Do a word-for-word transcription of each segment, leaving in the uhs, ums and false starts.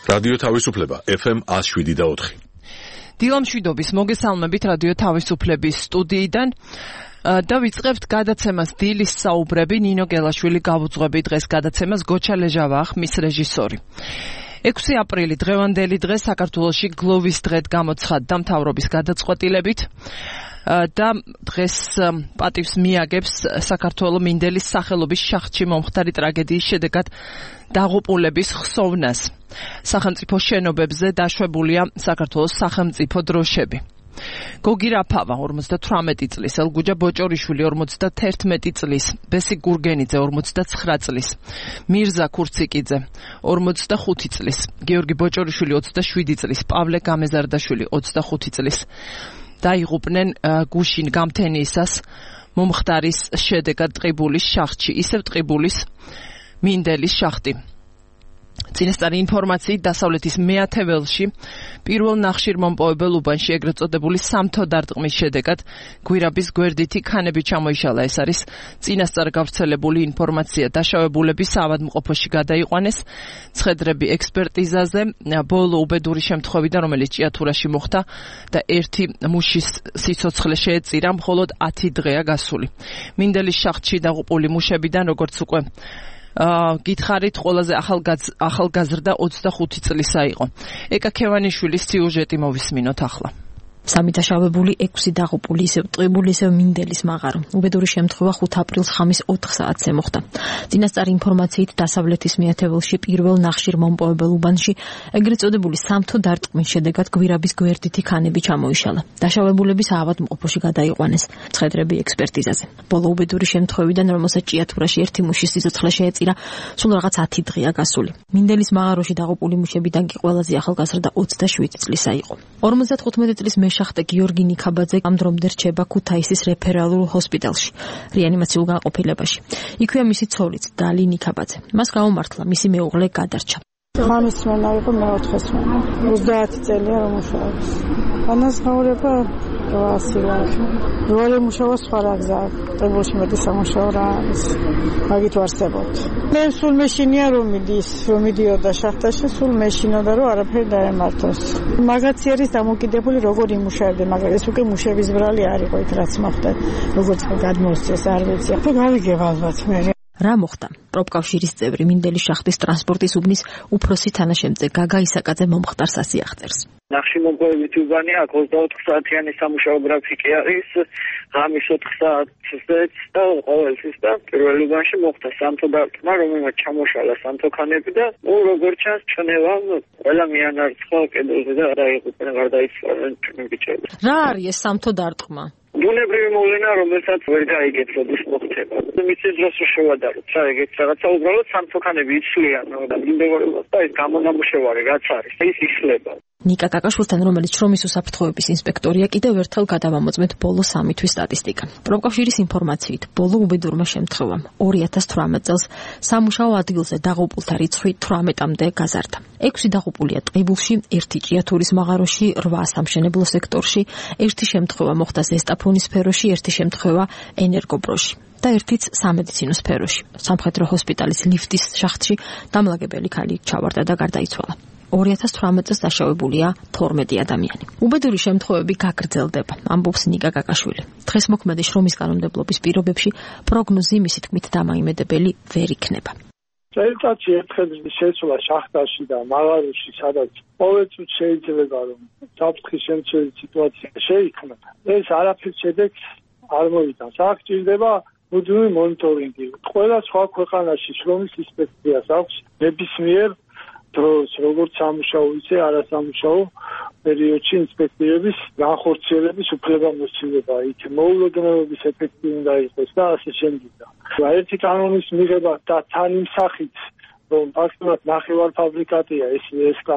რადიო თავისუფლება ეფ ემ one oh seven და four. დილამშვიდობის მოგესალმებით რადიო თავისუფლების სტუდიიდან და ვიწყებთ გადაცემას დილის საუბრები. ნინო გელაშვილი გავუძღვები დღეს გადაცემას, გოჩა ლეჟავა ხმის რეჟისორი. ექვსი აპრილი დღევანდელი დღე საქართველოში გლოვის დღედ გამოცხადდა მთავრობის გადაწყვეტილებით და დღეს პატივს მიაგებს საქართველოს მინდელის სახელობის შახტში მომხდარი ტრაგედიის შედეგად დაღუპულების ხსოვნას. სახელმწიფო შენობებზე დაშვებულია საქართველოს სახელმწიფო დროშები. გოგი რაფავა ორმოცდათვრამეტი წლის, ელგუჯა ბოჭორიშვილი ორმოცდაათერთმეტი წლის, ბესი გურგენიძე ორმოცდაცხრა წლის, მირზა ქურციკიძე ორმოცდახუთი წლის, გიორგი ბოჭორიშვილი ოცდაშვიდი წლის, პავლე გამეზარდაშვილი ოცდახუთი წლის დაიღუპნენ გუშინ გამთენიისას მომხდარის შედეგად ტყიბულის შახტში, ისევ ტყიბულის მინდელის შახტი. წინასწარი ინფორმაციით დასავლეთის მეათე ველში პირველ ნახშირმომპოვებელ უბანში ეგრეთ წოდებული სამთო დარტყმის შედეგად გვირაბის გვერდითი ქანები ჩამოიშალა. ეს არის წინასწარ გავრცელებული ინფორმაცია. დაშავებულები საავადმყოფოში გადაიყვანეს ცხედრები ექსპერტიზაზე. ბოლო უბედური შემთხვევიდან, რომელიც ჭიათურაში მოხდა და ერთი მუშის სიცოცხლე შეეწირა, მხოლოდ ათი დღეა გასული. მინდელის შახტში დაღუპული მუშებიდან, როგორც უკვე გითხარით, ყველაზე ახალგაზრდა ოცდახუთი წლისა იყო. ეკა ქევანიშვილის სიუჟეტი მოვისმინოთ ახლა. სამი დაშავებული, ექვსი დაღუპული, ისევ ტყიბული, ისევ მინდელის მაღარო. უბედური შემთხვევა ხუთ აპრილს ხამის ოთხ საათზე მოხდა. წინასწარი ინფორმაციით დასავლეთის მეათე ველში პირველ ნახშირმომპოვებელ უბანში ეგრეთ წოდებული სამთო დარტყმის შედეგად გვირაბის გვერდითი ქანები ჩამოიშალა. დაშავებულები საავადმყოფოში გადაიყვანეს ცხედრები ექსპერტიზაზე. ბოლო უბედური შემთხვევიდან, რომელსაც ჭიათურაში ერთი მუშის სიცოცხლე შეეწირა, სულ რაღაც ათი დღეა გასული. მინდელის მაღაროში დაღუპული მუშებიდან კი ყველაზე ახალგაზრდა ოცდაშვიდი წლისა იყო. ორმოცდათხუთმეტი წლის მეშახტე გიორგი ნიქაბაძე ამ დრომდე რჩება ქუთაისის რეფერალურ ჰოსპიტალში, რეანიმაციულ განყოფილებაში. იქვეა მისი ცოლიც, დალი ნიქაბაძე. მას გაუმართლა მისი მეუღლე გადარჩა. ხამის სმენა იყო მეოთხე სმენა. ოცდაათი წელია რომ მუშაობს. განასხვავება რვასი ლარი. რვალი მუშაობა სხვა რა გზა აქვს. ტებულში მეტი სამუშაო რა არის. მაგით ვარსებობთ. მე სულ მეშინია რომ მიდის, რომ მიდიოდა შახტაში, სულ მეშინოდა რომ არაფერი დაემართოს. მაგაცი არის დამოკიდებული როგორ იმუშავებდა, მაგრამ ეს უკვე მუშების ბრალი არ იყო იქ რაც მოხდა. როგორც გადმოსწეს არ ვიცი. ხო გავიგებ ალბათ მე. რა მოხდა? პროფკავშირის წევრი მინდელის შახტის ტრანსპორტის უბნის უფროსი თანაშემწე გაგა ისაკაძე მომხდარს ასიახწერს. ნახშირმომპოვებითი უბანი აქ ოცდაოთხ საათიანი სამუშაო გრაფიკი არის, ღამის ოთხ საათზეც და ყოველთვის და პირველ უბანში მოხდა სამთო დარტყმა, რომელმაც ჩამოშალა სამთო ქანები და ნუ როგორც ჩანს ჩნევამ ყველა მიანარცხა კედელზე და დაიღუპნენ, გარდაიცვალნენ ჩვენი ბიჭები. რა არის ეს სამთო დარტყმა? ბუნებრივი მოვლენა, რომელსაც ვერ გაიგეთ, როდის მოხდება. მიწის დროს შევადაროთ, რა ეგეთ რაღაცა უბრალოდ სამთო ქანები იცვლიან და მიმდევრულად და ეს გამონამუშევარი რაც არის, ის იშლება. ნიკა კაკაშვილთან, რომელიც შრომის უსაფრთხოების ინსპექტორია, კიდევ ერთხელ გადავამოწმეთ ბოლო სამი თვის სტატისტიკა. პროფკავშირის ინფორმაციით, ბოლო უბედურმა შემთხვევამ ორი ათას თვრამეტ წელს სამუშაო ადგილზე დაღუპულთა რიცხვი თვრამეტამდე გაზარდა. ექვსი დაღუპულია ტყიბულში, ერთი ჭიათურის მაღაროში, რვა სამშენებლო სექტორში, ერთი შემთხვევა მოხდა ზესტაფონის სფეროში, ერთი შემთხვევა ენერგობროში და ერთიც სამედიცინო სფეროში. სამხედრო ჰოსპიტალის ლიფტის შახტში დამლაგებელი ქალი ჩავარდა და გარდაიცვალა. ორი ათას თვრამეტ წელს დაშავებულია თორმეტი ადამიანი. უბედური შემთხვევები გაგრძელდება, ამბობს ნიკა კაკაშვილი. დღეს მოქმედი შრომის კანონმდებლობის პირობებში პროგნოზი მისი თქმით დამაიმედებელი ვერ იქნება. წელიწადში ერთხელ შეცვლა შახტაში და მაღაროში, სადაც ყოველწუთს შეიძლება რომ საფრთხის შემცველი სიტუაცია შეიქმნა. ეს არაფერ შედეგს არ მოვიტანს. აქ ჭირდება მუდმივი მონიტორინგი. ყველა სხვა ქვეყანაში შრომის ინსპექციას აქვს ნებისმიერ დროს, როგორც სამუშაო, ისე არასამუშაო პერიოდში ინსპექტორების განხორციელების უფლებამოსილება, იქ მოულოდნელობის ეფექტი უნდა იყოს და ასე შემდეგ. ერთი კანონის მიღება და თან იმ სახით, რომ ფაქტობრივად ნახევარფაბრიკატია ეს ეს კანონი.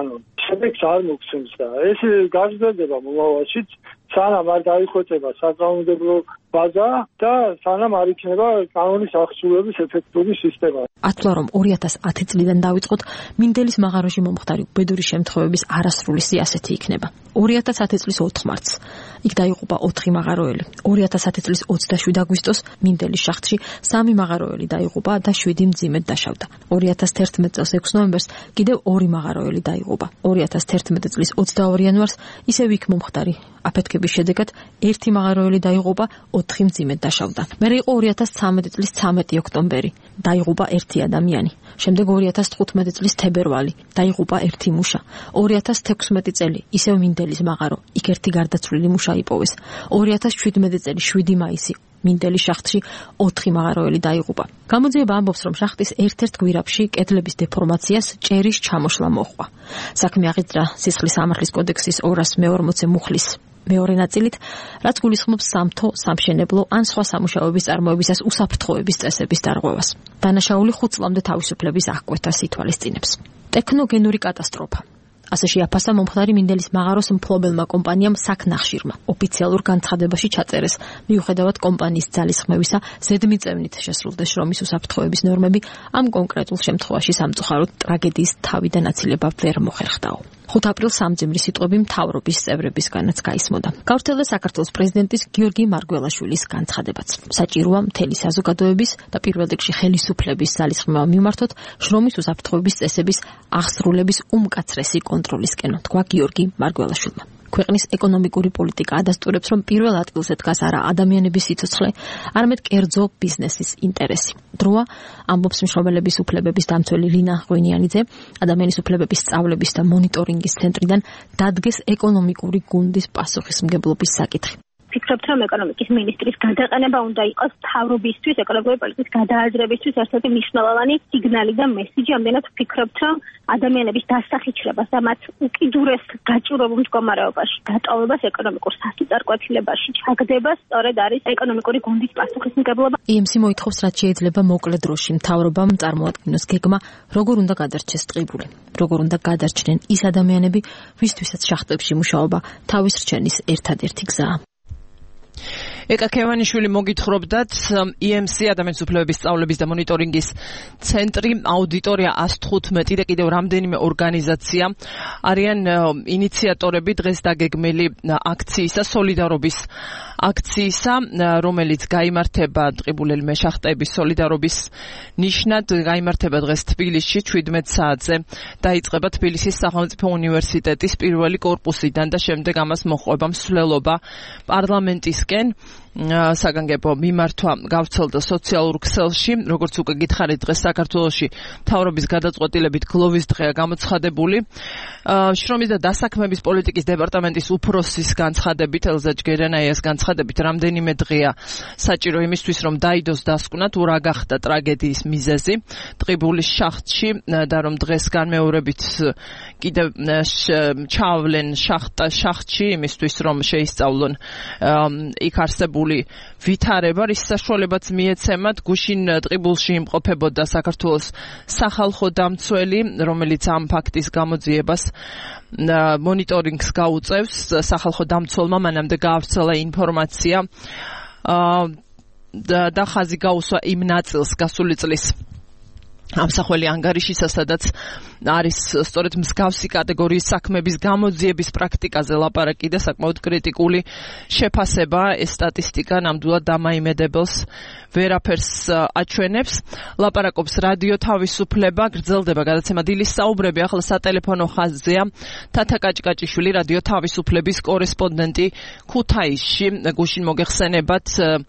შედეგს არ მოგცემს და ეს გაზრდდება მომავალშიც, სანამ არ დაიხოცება საკანონმდებლო ბაზა და სანამ არ იქნება კანონის აღსრულების ეფექტური სისტემა. ათვლა რომ ორი ათას ათი წლიდან დავიწყოთ, მინდელის მაღაროში მომხდარი უბედური შემთხვევების არასრული სიასეთი იქნება. ორი ათას ათი წლის ოთხ მარტს იქ დაიღუპა ოთხი მაღაროელი. ორი ათას ათი წლის ოცდაშვიდ აგვისტოს მინდელის შახტში სამი მაღაროელი დაიღუპა და შვიდი მძიმედ დაშავდა. ორი ათას თერთმეტ წელს ექვსი ნოემბერს კიდევ ორი მაღაროელი დაიღუპა. ორი ათას თერთმეტ წლის ოცდაორი იანვარს ისევ იქ მომხდარი აფეთქების შედეგად ერთი მაღაროელი დაიღუპა, ოთხი მძიმედ დაშავდა. მერე იყო ორი ათას ცხრამეტ წლის ცამეტი ოქტომბერი. დაიღუპა ერთი ადამიანი. შემდეგ ორი ათას თხუთმეტ წლის თებერვალი. დაიღუპა ერთი მუშა. ორი ათას თექვსმეტი წელი ისევ მინდელის მაღარო. იქ ერთი გარდაცვლილი მუშა იპოვეს. ორი ათას შვიდმეტი წელი შვიდი მაისი. მინდელის შახტში ოთხი მაღაროელი დაიღუპა. გამოძიება ამბობს, რომ შახტის ერთ-ერთ გვირაბში კედლების დეფორმაციას ჭერის ჩამოშლა მოჰყვა. საქმე აღიძრა სისხლის სამართლის კოდექსის ორას მეორმოცე მუხლის მეორე ნაწილით, რაც გულისხმობს სამთო, სამშენებლო ან სხვა სამუშაოების წარმოებისას უსაფრთხოების წესების დარღვევას. დანაშაული ხუთ წლამდე თავისუფლების აღკვეთას ითვალისწინებს. ტექნოგენური კატასტროფა. ასე შეაფასა მომხდარი მინდელის მაღაროს მფლობელმა კომპანიამ საქნახშირმა. ოფიციალურ განცხადებაში ჩაწერეს, მიუხედავად კომპანიის ძალისხმევისა, ზედმიწევნით შესრულდა შრომის უსაფრთხოების ნორმები, ამ კონკრეტულ შემთხვევაში სამწუხაროდ ტრაგედიის თავი და ნაცილება ვერ მოხერხდაო. ხუთ აპრილს სამძიმრი სიტყვები მთავრობის წევრებისგანაც გაისმოდა. გავრცელდა საქართველოს პრეზიდენტის გიორგი მარგველაშვილის განცხადებაც. საჭიროა მთელი საზოგადოების და პირველ რიგში ხელისუფლების ძალისხმევა მიმართოთ შრომის უსაფრთხოების წესების აღსრულების უმკაცრესი კონტროლისკენ, თქვა გიორგი მარგველაშვილმა. ქვეყნის ეკონომიკური პოლიტიკა ადასტურებს, რომ პირველ ადგილზე დგას არა ადამიანების სიცოცხლე, არამედ კერძო ბიზნესის ინტერესი. დროა ამბობს მშრომელების უფლებების დამცველი ლინა ღვინიანიძე, ადამიანის უფლებების სწავლების და მონიტორინგის ცენტრიდან დადგეს ეკონომიკური გუნდის პასუხისმგებლობის საკითხი. ვფიქრობთ, რომ ეკონომიკის მინისტრის გადაყენება უნდა იყოს მთავრობისთვის, ეკონომიკური პოლიტიკის გადააზრებისთვის ერთ-ერთი მნიშვნელოვანი სიგნალი და მესიჯი. ამდენად ვფიქრობთ, რომ ადამიანების დასახიჩრებას და მათ უკიდურეს გაჭირებულ მდგომარეობაში დატოვებას ეკონომიკურ სასწარკვეთილებაში ჩაგდება სწორედ არის ეკონომიკური გუნდის პასუხისმგებლობა. ი ემ სი მოითხოვს, რაც შეიძლება მოკლე დროში მთავრობამ წარმოადგინოს გეგმა, როგორ უნდა გადარჩეს ტყიბული, როგორ უნდა გადარჩნენ ის ადამიანები, ვისთვისაც შახტებში მუშაობა თავის რჩენის ერთადერთი გზაა. ეკა ქევანიშვილი მოგითხრობდათ, ი ემ სი ადამიანის უფლებების სწავლების და მონიტორინგის ცენტრი, აუდიტორია ას თხუთმეტი და კიდევ რამდენიმე ორგანიზაცია არიან ინიციატორები დღეს დაგეგმილი აქციისა, სოლიდარობის აქციისა, რომელიც გაიმართება ტყიბულელი მეშახტეების სოლიდარობის ნიშნად, გაიმართება დღეს თბილისში შვიდმეტ საათზე. დაიწყება თბილისის სახელმწიფო უნივერსიტეტის პირველი კორპუსიდან და შემდეგ ამას მოჰყვება მსვლელობა პარლამენტისკენ. საგანგებო მიმართვა გავრცელდა სოციალურ ქსელში, როგორც უკვე გითხარით, დღეს საქართველოში მთავრობის გადაწყვეტილებით გლოვის დღეა გამოცხადებული. შრომის და დასაქმების პოლიტიკის დეპარტამენტის უფროსის განცხადებით, ელზა ჯგერენაიას განცხადებით, რამდენიმე დღეა საჭირო იმისთვის, რომ დაიდოს დასკვნა თუ რა გახდა ტრაგედიის მიზეზი ტყიბულის შახტში და რომ დღეს განმეორებით კიდევ ჩავლენ შახტა შახტში იმისთვის, რომ შეისწავლონ იქ არსებული ვითარება, რის საშუალებაც მიეცემათ. გუშინ ტყიბულში იმყოფებოდა საქართველოს სახალხო დამცველი, რომელიც ამ ფაქტის გამოძიებას მონიტორინგს გაუწევს. სახალხო დამცველმა მანამდე გაავრცელა ინფორმაცია და ხაზი გაუსვა იმ ნაწილს გასული წლის ამსახველი ანგარიშისა, სადაც არის სწორედ მსგავსი კატეგორიის საქმების გამოძიების პრაქტიკაზე ლაპარაკი და საკმაოდ კრიტიკული შეფასება. ეს სტატისტიკა ნამდვილად დამაიმედებელს ვერაფერს აჩვენებს. ლაპარაკობს რადიო თავისუფლება, გრძელდება გადაცემა დილის საუბრები, ახლა სატელეფონო ხაზზეა თათა კაჭკაჭიშვილი, რადიო თავისუფლების კორესპონდენტი ქუთაისში. გუშინ მოგეხსენებათ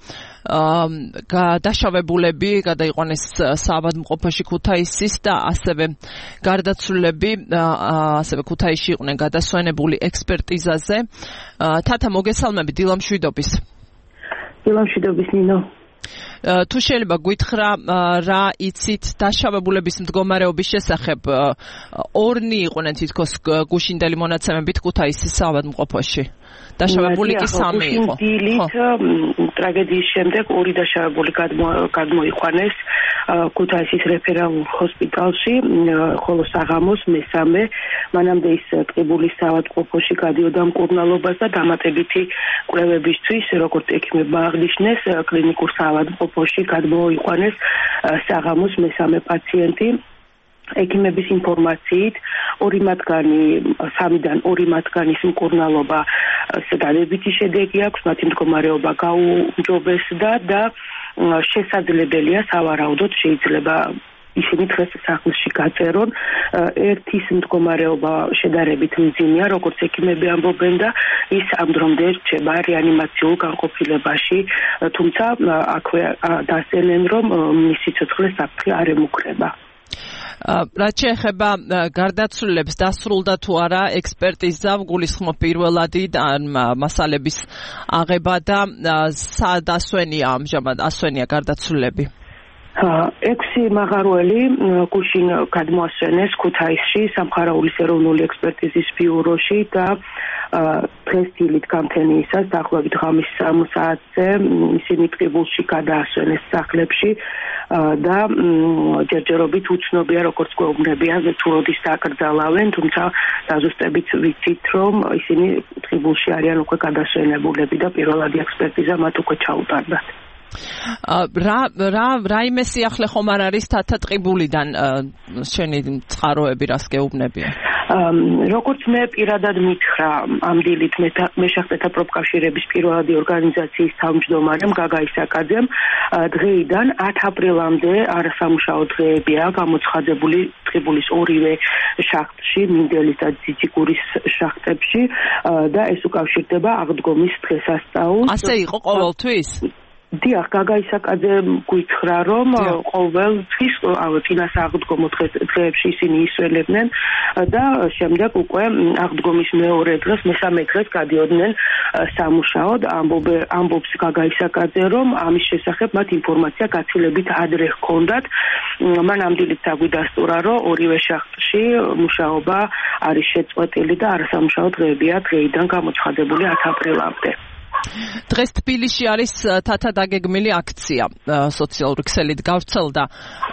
დაშავებულები გადაიყვანეს საავადმყოფოში ქუთაისის და ასევე გარდაცვლილები ასევე ქუთაისში იყვნენ გადასვენებული ექსპერტიზაზე. თათა მოგესალმებით, დილამშვიდობის. დილამშვიდობის ნინო. თუ შეიძლება გითხრა რა იცით დაშავებულების მდგომარეობის შესახებ ორნი იყვნენ თითქოს გუშინდელი მონაცემებით ქუთაისის საავადმყოფოში დაშავებული კი სამი იყო. დილით ტრაგედიის შემდეგ ორი დაშავებული გადმოიყვანეს ქუთაისის რეფერალურ ჰოსპიტალში, ხოლო საღამოს მესამე მანამდე ის ტყიბულის საავადმყოფოში გადიოდა მკურნალობას და დამატებითი კვლევებისთვის, როგორც ექიმებმა აღნიშნეს, კლინიკურ საავადმყოფოში გადმოიყვანეს საღამოს მესამე პაციენტი. ექიმების ინფორმაციით ორი მათგანი სამიდან ორი მათგანის მკურნალობა დადებითი შედეგი აქვს, მათი მდგომარეობა გაუმჯობესდა და შესაძლებელია სავარაუდოდ შეიძლება ისინი დღეს სახლში გაწერონ. ერთის მდგომარეობა შედარებით მძიმეა, როგორც ექიმები ამბობენ და ის ამ დრომდე რჩება რეანიმაციულ განყოფილებაში, თუმცა აქვე დასწრნენ, რომ მისი სიცოცხლე საფრთხე არ ემუქრება. რაც შეეხება გარდაცვლილებს, დასრულდა თუ არა ექსპერტიზა, გულისხმობ პირველადი მასალების აღება და სად ასვენია ამჟამად ასვენია გარდაცვლილები? ექვსი მაღაროელი გუშინ გადმოასვენეს ქუთაისში სამხარაულის ეროვნული ექსპერტიზის ბიუროში და დღეს დილით გამთენიისას დაახლოებით ღამის სამ საათზე ისინი ტყიბულში გადაასვენეს სახლებში და ჯერჯერობით უცნობია როგორც გვეუბნებიან თუ როდის დააკრძალავენ, თუმცა დაზუსტებით ვიცით რომ ისინი ტყიბულში არიან უკვე გადასვენებულები და პირველადი ექსპერტიზა მათ უკვე ჩაუტარდათ. რა რა რაიმე სიახლე ხომ არ არის თათა ტყიბულიდან შენი წყაროები რას გეუბნებიან? როგორც მე პირადად მითხრა ამ დილით მეშახტეთა პროფკავშირების პირველადი ორგანიზაციის თავმჯდომარემ გაგა ისაკაძემ, დღეიდან ათ აპრილამდე არასამუშაო დღეებია გამოცხადებული ტყიბულის ორივე შახტში, მინდელის და ძიძიგურის შახტებში და ეს უკავშირდება აღდგომის დღესასწაულს. ასე იყო ყოველთვის? დიახ, გაგა ისაკაძე გითხრა, რომ ყოველ თვის წინას აღდგომო დღეებში ისინი ისვენებდნენ და შემდეგ უკვე აღდგომის მეორე დღეს, მესამე დღეს გადიოდნენ სამუშაოდ. ამბობს გაგა ისაკაძე, რომ ამის შესახებ მათ ინფორმაცია გაცილებით ადრე ჰქონდათ. მან ამ დილით დაგვიდასტურა, რომ ორივე შახტში მუშაობა არის შეწყვეტილი და არასამუშაო დღეებია დღეიდან გამოცხადებული ათ აპრილამდე. დღეს თბილისში არის თათა დაგეგმილი აქცია სოციალური ქსელით გავრცელდა.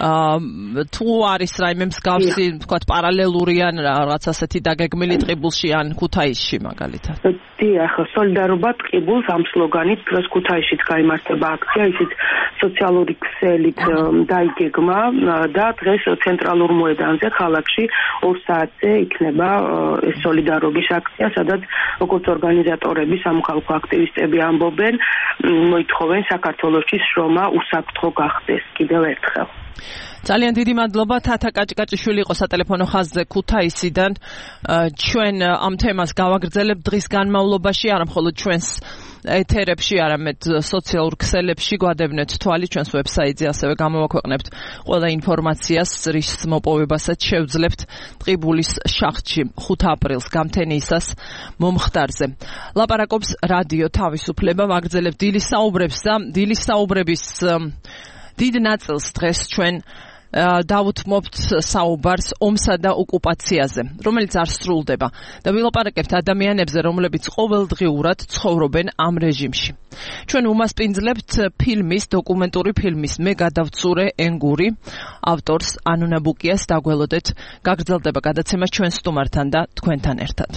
თუ არის რაიმე მსგავსი, ვთქვათ, პარალელური ან რაღაც ასეთი დაგეგმილი ტყიბულში ან ქუთაისში მაგალითად? დიახ, სოლიდარობა ტყიბულს ამ სლოგანით დღეს ქუთაისშიც გაიმართება აქცია, ისიც სოციალური ქსელით დაიგეგმა და დღეს ცენტრალურ მოედანზე ქალაქში ორ საათზე იქნება ეს სოლიდარობის აქცია, სადაც როგორც ორგანიზატორები, სამოქალაქო აქტივისტები ამბობენ, მოითხოვენ საქართველოში შრომა უსაფრთხო გახდეს კიდევ ერთხელ. ძალიან დიდი მადლობა. თათა კაჭკაჭიშვილი იყო სატელეფონო ხაზზე ქუთაისიდან. ჩვენ ამ თემას გავაგრძელებთ დღის განმავლობაში, არა მხოლოდ ჩვენს ეთერებში, არამედ სოციალურ ქსელებში გვადევნეთ თვალი, ჩვენს ვებსაიტზე ასევე გამოვაქვეყნებთ ყველა ინფორმაციას, რის მოპოვებასაც შევძლებთ ტყიბულის შახტში ხუთ აპრილს გამთენიისას მომხდარზე. ლაპარაკობს რადიო თავისუფლება, ვაგრძელებთ დილის საუბრებს და დილის საუბრების დიდ ნაწილს დღეს ჩვენ დავუთმობთ საუბარს ომსა და ოკუპაციაზე, რომელიც არ სრულდება და ვილაპარაკებთ ადამიანებზე, რომლებიც ყოველდღიურად ცხოვრობენ ამ რეჟიმში. ჩვენ უმასპინძლებთ ფილმის, დოკუმენტური ფილმის მე გადავცურე ენგური ავტორს ანუ ნაბუკიას დაგველოდეთ. გაგრძელდება გადაცემა ჩვენ სტუმართან და თქვენთან ერთად.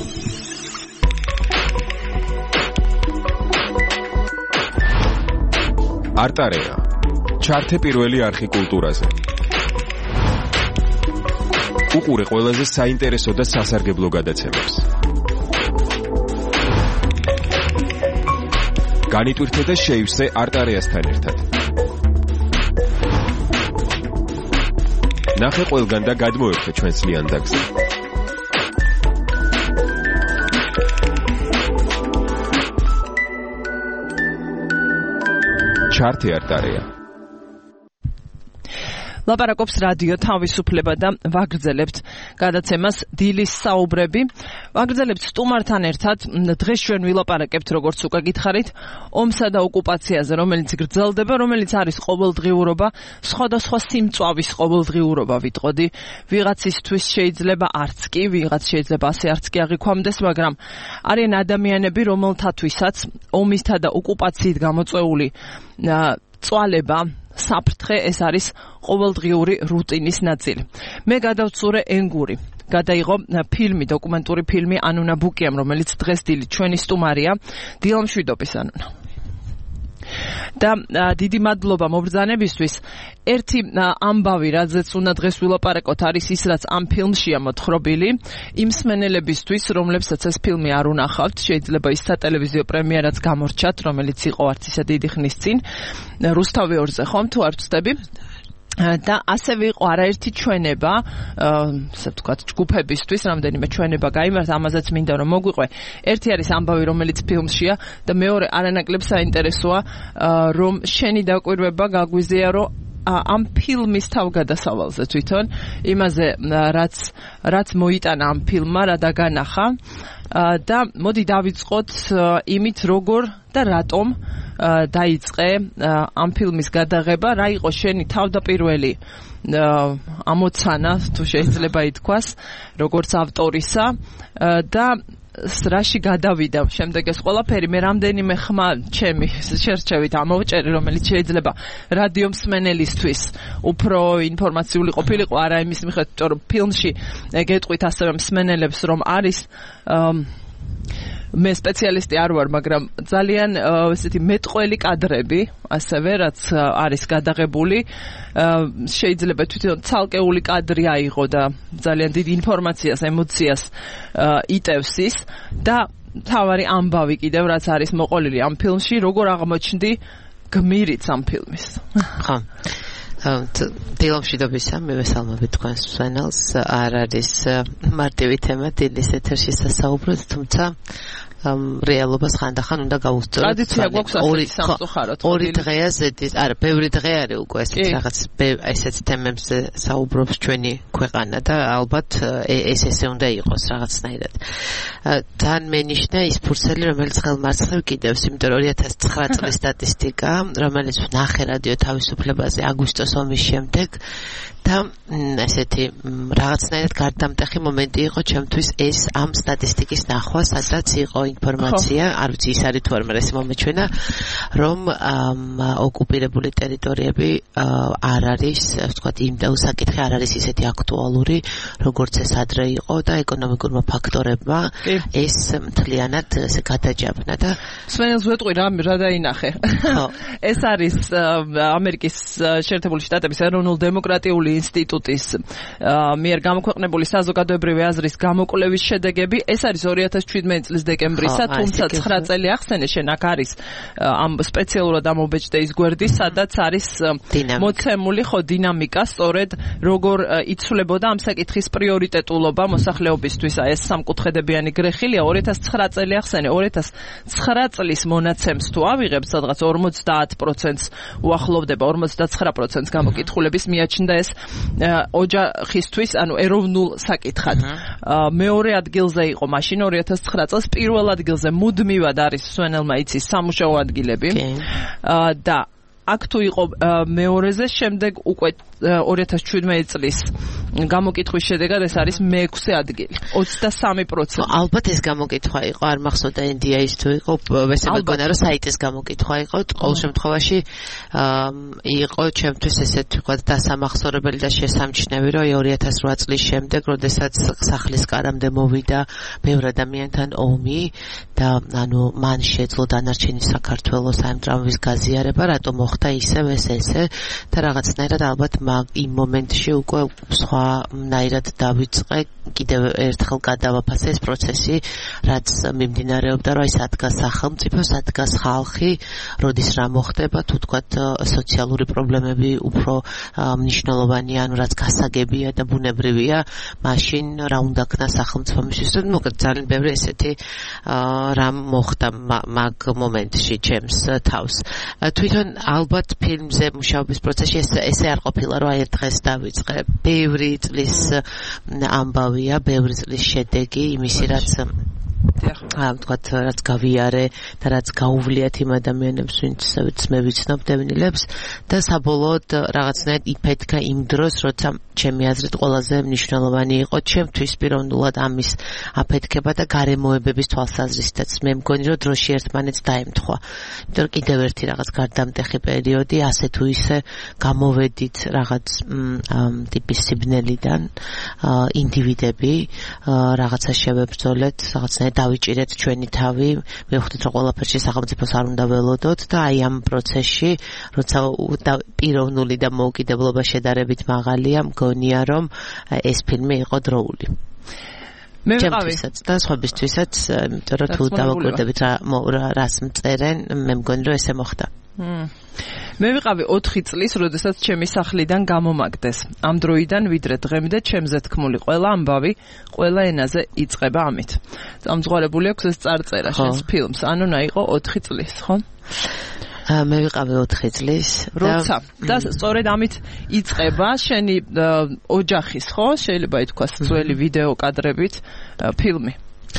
არტარეა ჩართე პირველი არხი კულტურაზე. უყურე ყველაზე საინტერესო და სასარგებლო გადაცემებს. განიტვირთე და შეივსე არტარეასთან ერთად. ნახე ყველგან და გადმოერთე ჩვენს ლიანდაგზე. ჩართე არტარეა. ლაპარაკობს რადიო თავისუფლება და ვაგრძელებთ გადაცემას დილის საუბრები. ვაგრძელებთ სტუმართან ერთად. დღეს ჩვენ ვილაპარაკებთ, როგორც უკვე გითხარით, ომსა და ოკუპაციაზე, რომელიც გრძელდება, რომელიც არის ყოველდღიურობა, სხვადასხვა სიმწვავის ყოველდღიურობა ვიტყოდი. ვიღაცისთვის შეიძლება არც კი, ვიღაც შეიძლება ასე არც კი აღიქვამდეს, მაგრამ არიან ადამიანები, რომელთათვისაც ომისთა და ოკუპაციით გამოწვეული წვალება საფრთხე ეს არის ყოველდღიური რუტინის ნაწილი. მე გადავწურე ენგური. გადაიღო ფილმი, დოკუმენტური ფილმი ანუნა ბუკიამ, რომელიც დღეს დილით ჩვენი სტუმარია, დილამშვიდობის ანუნა. და დიდი მადლობა მობრძანებისთვის. ერთი ამბავი, რაზეც უნდა დღეს ვილაპარაკოთ, არის ის, რაც ამ ფილმშია მოთხრობილი. იმ მსმენელებისთვის, რომლებსაც ეს ფილმი არ უნახავთ, შეიძლება ის სატელევიზიო პრემიერაც გამორჩათ, რომელიც იყო არც ისე დიდი ხნის წინ, რუსთავი ორზე ხომ თუ არ ვწდები? და ასევე იყო არაერთი ჩვენება, ასე ვთქვათ, ჯგუფებისთვის, რამდენიმე ჩვენება გაიმართა, ამაზეც მინდა რომ მოგვიყვე. ერთი არის ამბავი, რომელიც ფილმშია და მეორე არანაკლებ საინტერესოა, რომ შენი დაკვირვება გაგვიზია, რომ ამ ფილმის თავგადასავალზე თვითონ, იმაზე რაც რაც მოიტანა ამ ფილმმა, რა დაგანახა და მოდი დავიწყოთ იმით, როგორ და რატომ დაიწყე ამ ფილმის გადაღება, რა იყო შენი თავდაპირველი ამოცანა, თუ შეიძლება ითქვას, როგორც ავტორისა და რაში გადავიდა შემდეგ ეს ყველაფერი. მე რამდენიმე ხმა ჩემი შერჩევით ამოვჭერე, რომელიც შეიძლება რადიო მსმენელისთვის უფრო ინფორმაციული ყოფილიყო, არა იმის მიხედვით, რომ ფილმში გეტყვით ასევე მსმენელებს, რომ არის მე სპეციალისტი არ ვარ, მაგრამ ძალიან ესეთი მეტყველი კადრები, ასევე რაც არის გადაღებული, შეიძლება თვითონ ცალკეული კადრი აიღო და ძალიან დიდ ინფორმაციას, ემოციას იტევს ის და თავარი ამბავი კიდევ, რაც არის მოყოლილი ამ ფილმში, როგორ აღმოჩნდი გმირიც ამ ფილმის. ხო. დილამშვიდობისა, მივესალმებით თქვენს მსმენელს. არ არის მარტივი თემა დილის ეთერში სასაუბროთ, თუმცა რეალობას ხანდახან უნდა გავუსწოროთ. ტრადიცია გვაქვს ასეთი სამწუხაროდ. ორი დღეა ზედის, არა, ბევრი დღე არის უკვე ესეთ რაღაც ესეთ თემებზე საუბრობს ჩვენი ქვეყანა და ალბათ ეს ესე უნდა იყოს რაღაცნაირად. თან მენიშნა ის ფურცელი, რომელიც ხელმარცხნივ კიდევს, იმიტომ რომ ორი ათას ცხრა წლის სტატისტიკა, რომელიც ვნახე რადიო თავისუფლებაზე აგვისტოს ომის შემდეგ და ესეთი რაღაცნაირად გარდამტეხი მომენტი იყო ჩემთვის ეს ამ სტატისტიკის ნახვა, სადაც იყო ინფორმაცია, არ ვიცი ის არის თუ არა, მაგრამ ეს მომეჩვენა, რომ ოკუპირებული ტერიტორიები არ არის, ვთქვათ, იმ და საკითხი არ არის ისეთი აქტუალური, როგორც ეს ადრე იყო და ეკონომიკურმა ფაქტორებმა ეს მთლიანად ესე გადაჯაბნა და მსმენელს ვეტყვი რა რა დაინახე. ეს არის ამერიკის შეერთებული შტატების ეროვნულ დემოკრატიული ინსტიტუტის მიერ გამოქვეყნებული საზოგადოებრივი აზრის გამოკვლევის შედეგები. ეს არის ორი ათას ჩვიდმეტი წლის დეკემბრისა, თუმცა ცხრა წელი ახსენე შენ, აქ არის ამ სპეციალურად ამობეჭდე ის გვერდი, სადაც არის მოცემული ხო დინამიკა, სწორედ როგორ იცვლებოდა ამ საკითხის პრიორიტეტულობა მოსახლეობისთვის. ეს სამკუთხედებიანი გრეხილია, ორი ათას ცხრა წელი ახსენე, ორი ათას ცხრა წლის მონაცემს თუ ავიღებთ, სადღაც ორმოცდაათ პროცენტს უახლოვდება, ორმოცდაცხრა პროცენტს გამოკითხულების მიაჩნდა ეს ოჯახისთვის, ანუ ეროვნულ საკითხად. მეორე ადგილზე იყო მაშინ ორი ათას ცხრა წელს, პირველ ადგილზე მუდმივად არის მსმენელმა იცის სამუშაო ადგილები და აქ თუ იყო მეორეზე, შემდეგ უკვე ორი ათას ჩვიდმეტი წლის გამოკითხვის შედეგად ეს არის მეექვსე ადგილი, ოცდასამი პროცენტი. ალბათ ეს გამოკითხვა იყო, არ მახსოვდა ენ დი ეის თუ იყო, ესე მეგონა რომ საიტის გამოკითხვა იყო, ყოველ შემთხვევაში იყო ჩემთვის ესეთ ვთქვათ დასამახსოვრებელი და შესამჩნევი, რომ ორი ათას რვა წლის შემდეგ, როდესაც სახლის კარამდე მოვიდა ბევრ ადამიანთან ომი და ანუ მან შეძლო დანარჩენი საქართველოს ამ ტრამვის გაზიარება, რატომ მოხდა ისევ ეს ესე და რაღაცნაირად ალბათ იმ მომენტში უკვე სხვანაირად დავიწყე, კიდევ ერთხელ გადავაფასე ეს პროცესი, რაც მიმდინარეობდა, რომ ის ადგას სახელმწიფო, ადგას ხალხი, როდის რა მოხდება, თუ თქვათ სოციალური პრობლემები უფრო მნიშვნელოვანია, ანუ რაც გასაგებია და ბუნებრივია, მაშინ რა უნდა ქნა სახელმწიფომისთვის, მოკლედ ძალიან ბევრი ესეთი რამ მოხდა მაგ მომენტში ჩემს თავს. თვითონ ალბათ ფილმზე მუშაობის პროცესში ესე არ ყოფილა მართლა რომ აი ერთ დღეს დავიწყე. ბევრი წლის ამბავია, ბევრი წლის შედეგი იმისი რაც აა თქვათ რაც გავიარე და რაც გაუვლიათ იმ ადამიანებს ვინც მე ვიცნობ დევნილებს და საბოლოოდ რაღაცნაირად იფეთქა იმ დროს როცა ჩემი აზრით ყველაზე მნიშვნელოვანი იყო ჩემთვის პიროვნულად ამის აფეთქება და გარემოებების თვალსაზრისითაც მე მგონი რომ დროში ერთმანეთს დაემთხვა იმიტომ რომ კიდევ ერთი რაღაც გარდამტეხი პერიოდი ასე თუ ისე გამოვედით რაღაც ტიპის სიბნელიდან ინდივიდები რაღაცა შევებრძოლეთ რაღაცნაირად დავიჭირეთ ჩვენი თავი, მივხვდით რომ ყველაფერში სახელმწიფოს არ უნდა ველოდოთ და აი ამ პროცესში, როცა პიროვნული და მოუკიდებლობა შედარებით მაღალია, მგონია რომ ეს ფილმი იყო დროული. მე ვიყავი და სხვებისთვისაც, იმიტომ რომ თუ დავაკვირდებით რა რას მწერენ, მე მგონი რომ ესე მოხდა. მე ვიყავი ოთხი წლის, როდესაც ჩემი სახლიდან გამომაგდეს. ამ დროიდან ვიდრე დღემდე ჩემზე თქმული ყველა ამბავი, ყველა ენაზე იწყება ამით. წამძღვალებული აქვს ეს წარწერა შენს ფილმს, ანუ նա იყო ოთხი წლის, ხო? მე ვიყავი ოთხი წლის როცა და სწორედ ამით იწყება შენი ოჯახის, ხო? შეიძლება ითქვას ძველი ვიდეო კადრებით ფილმი.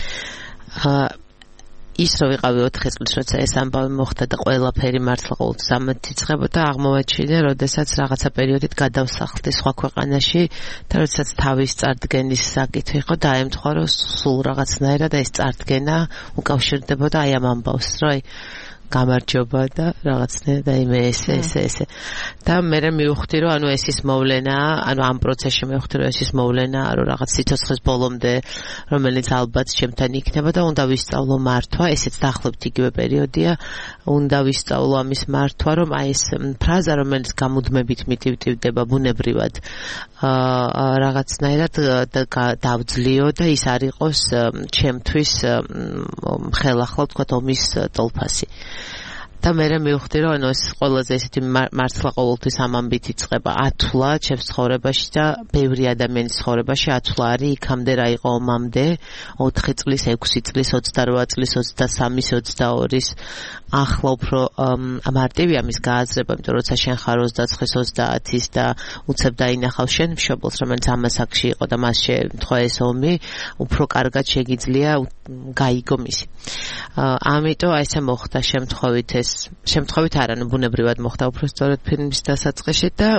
ის რო ვიყავი ოთხი წლის, როცა ეს ამბავი მოხდა და ყველაფერი მართლა ყოველთვის ამით იწყებოდა, აღმოვაჩინე, როდესაც რაღაცა პერიოდით გადავსახლდი სხვა ქვეყანაში და როდესაც თავის წარდგენის საკითხი იყო, დაემთხვა, რომ სულ რაღაცნაირად ეს წარდგენა უკავშირდებოდა აი ამ ამბავს, რომ აი გამარჯობა და რაღაცნაირად აი მე ესე ესე ესე და მე მივხვდი რომ ანუ ეს ის მოვლენაა, ანუ ამ პროცესში მივხვდი რომ ეს ის მოვლენაა, რომ რაღაც სიცოცხლის ბოლომდე რომელიც ალბათ ჩემთან იქნება და უნდა ვისწავლო მართვა, ესეც დაახლოებით იგივე პერიოდია, უნდა ვისწავლო ამის მართვა, რომ აი ეს ფრაზა რომელიც გამუდმებით მიტივტივდება ბუნებრივად აა რაღაცნაირად დავძლიო და ის არ იყოს ჩემთვის ხელახლა თქვა ომის ტოლფასი. და მე მივხვდი რომ ანუ ეს ყველაზე ესეთი მართლა ყოველთვის ამ ამბით იწყება ათვლა ჩემს ცხოვრებაში და ბევრი ადამიანის ცხოვრებაში ათვლა არის იქამდე რა იყო ომამდე ოთხი წლის, ექვსი წლის, ოცდარვა წლის, ოცდასამის, ოცდაორის ახლა უფრო მარტივია მის გააზრება, იმიტომ რომ როცა შენ ხარ ოცდაცხის, ოცდაათის და უცებ დაინახავ შენ მშობელს, რომელიც ამ ასაკში იყო და მას შეემთხვა ეს ომი, უფრო კარგად შეგიძლია გაიგო მისი. ამიტომ აი ესე მოხდა შემთხვევით ეს შემთხვევით არა, ნუ ბუნებრივად მოხდა უფრო სწორედ ფილმის დასაწყისში და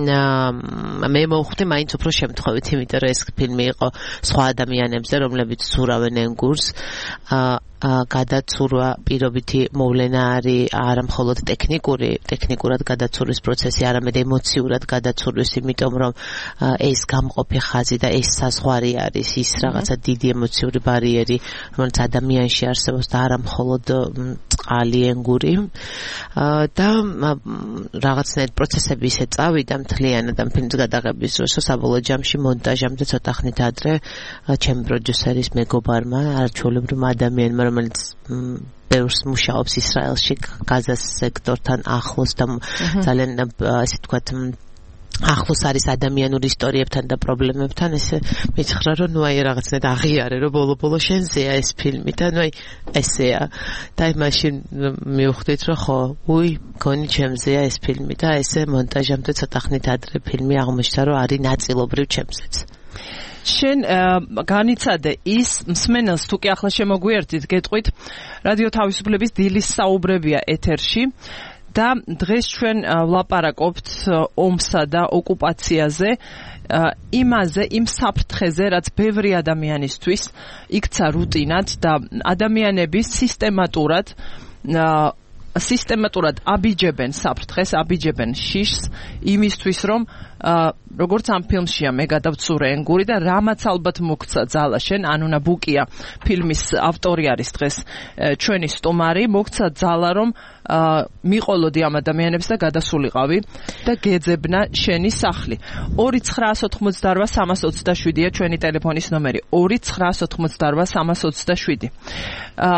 მე მოვხვდი მაინც უფრო შემთხვევით, იმიტომ რომ ეს ფილმი იყო სხვა ადამიანებზე, რომლებიც ცურავენ ენგურს. გადაცურვა პირობითი მოვლენა არის არა მხოლოდ ტექნიკური, ტექნიკურად გადაცურვის პროცესი, არამედ ემოციურად გადაცურვის, იმიტომ რომ ეს გამყოფი ხაზი და ეს საზღვარი არის ის რაღაცა დიდი ემოციური ბარიერი, რომელიც ადამიანში არსებობს და არა მხოლოდ წყალი, ენგური და რაღაცნაირად პროცესები ისე წავიდა მთლიანად ამ ფილმის გადაღების დროს, საბოლოო ჯამში მონტაჟამდე ცოტა ხნით ადრე ჩემი პროდიუსერის მეგობარმა, არჩეულებრივ ადამიანმა, რომელიც ბევრს მუშაობს ისრაელში გაზას სექტორთან ახლოს და ძალიან ესე ვთქვათ ახლოს არის ადამიანური ისტორიებთან და პრობლემებთან, ესე მითხრა რომ ნუ აი რაღაცნაირად აღიარე რომ ბოლო-ბოლო შენზეა ეს ფილმი და ნუ აი ესეა და აი მაშინ მივხვდით რომ ხო, უი, მგონი ჩემზეა ეს ფილმი და ესე მონტაჟამდე ცოტა ხნით ადრე ფილმი აღმოჩნდა რომ არის ნაწილობრივ ჩემზეც. შენ განიცადე ის მსმენელს თუ კი ახლა შემოგვიერთით, გეტყვით რადიო თავისუფლების დილის საუბრებია ეთერში და დღეს ჩვენ ვლაპარაკობთ ომსა და ოკუპაციაზე, იმაზე, იმ საფრთხეზე, რაც ბევრი ადამიანისთვის იქცა რუტინად და ადამიანები სისტემატურად სისტემატურად აბიჯებენ საფრთხეს, აბიჯებენ შიშს იმისთვის, რომ როგორც ამ ფილმშია მე გადავცურე ენგური და რამაც ალბათ მოგცა ძალა შენ, ანუნა ბუკია ფილმის ავტორი არის დღეს ჩვენი სტუმარი, მოგცა ძალა რომ მიყოლოდი ამ ადამიანებს და გადასულიყავი და გეძებნა შენი სახლი. ორი ცხრაას ოთხმოცდარვა სამას ოცდაშვიდია ჩვენი ტელეფონის ნომერი. ორი ცხრაას ოთხმოცდარვა სამას ოცდაშვიდი.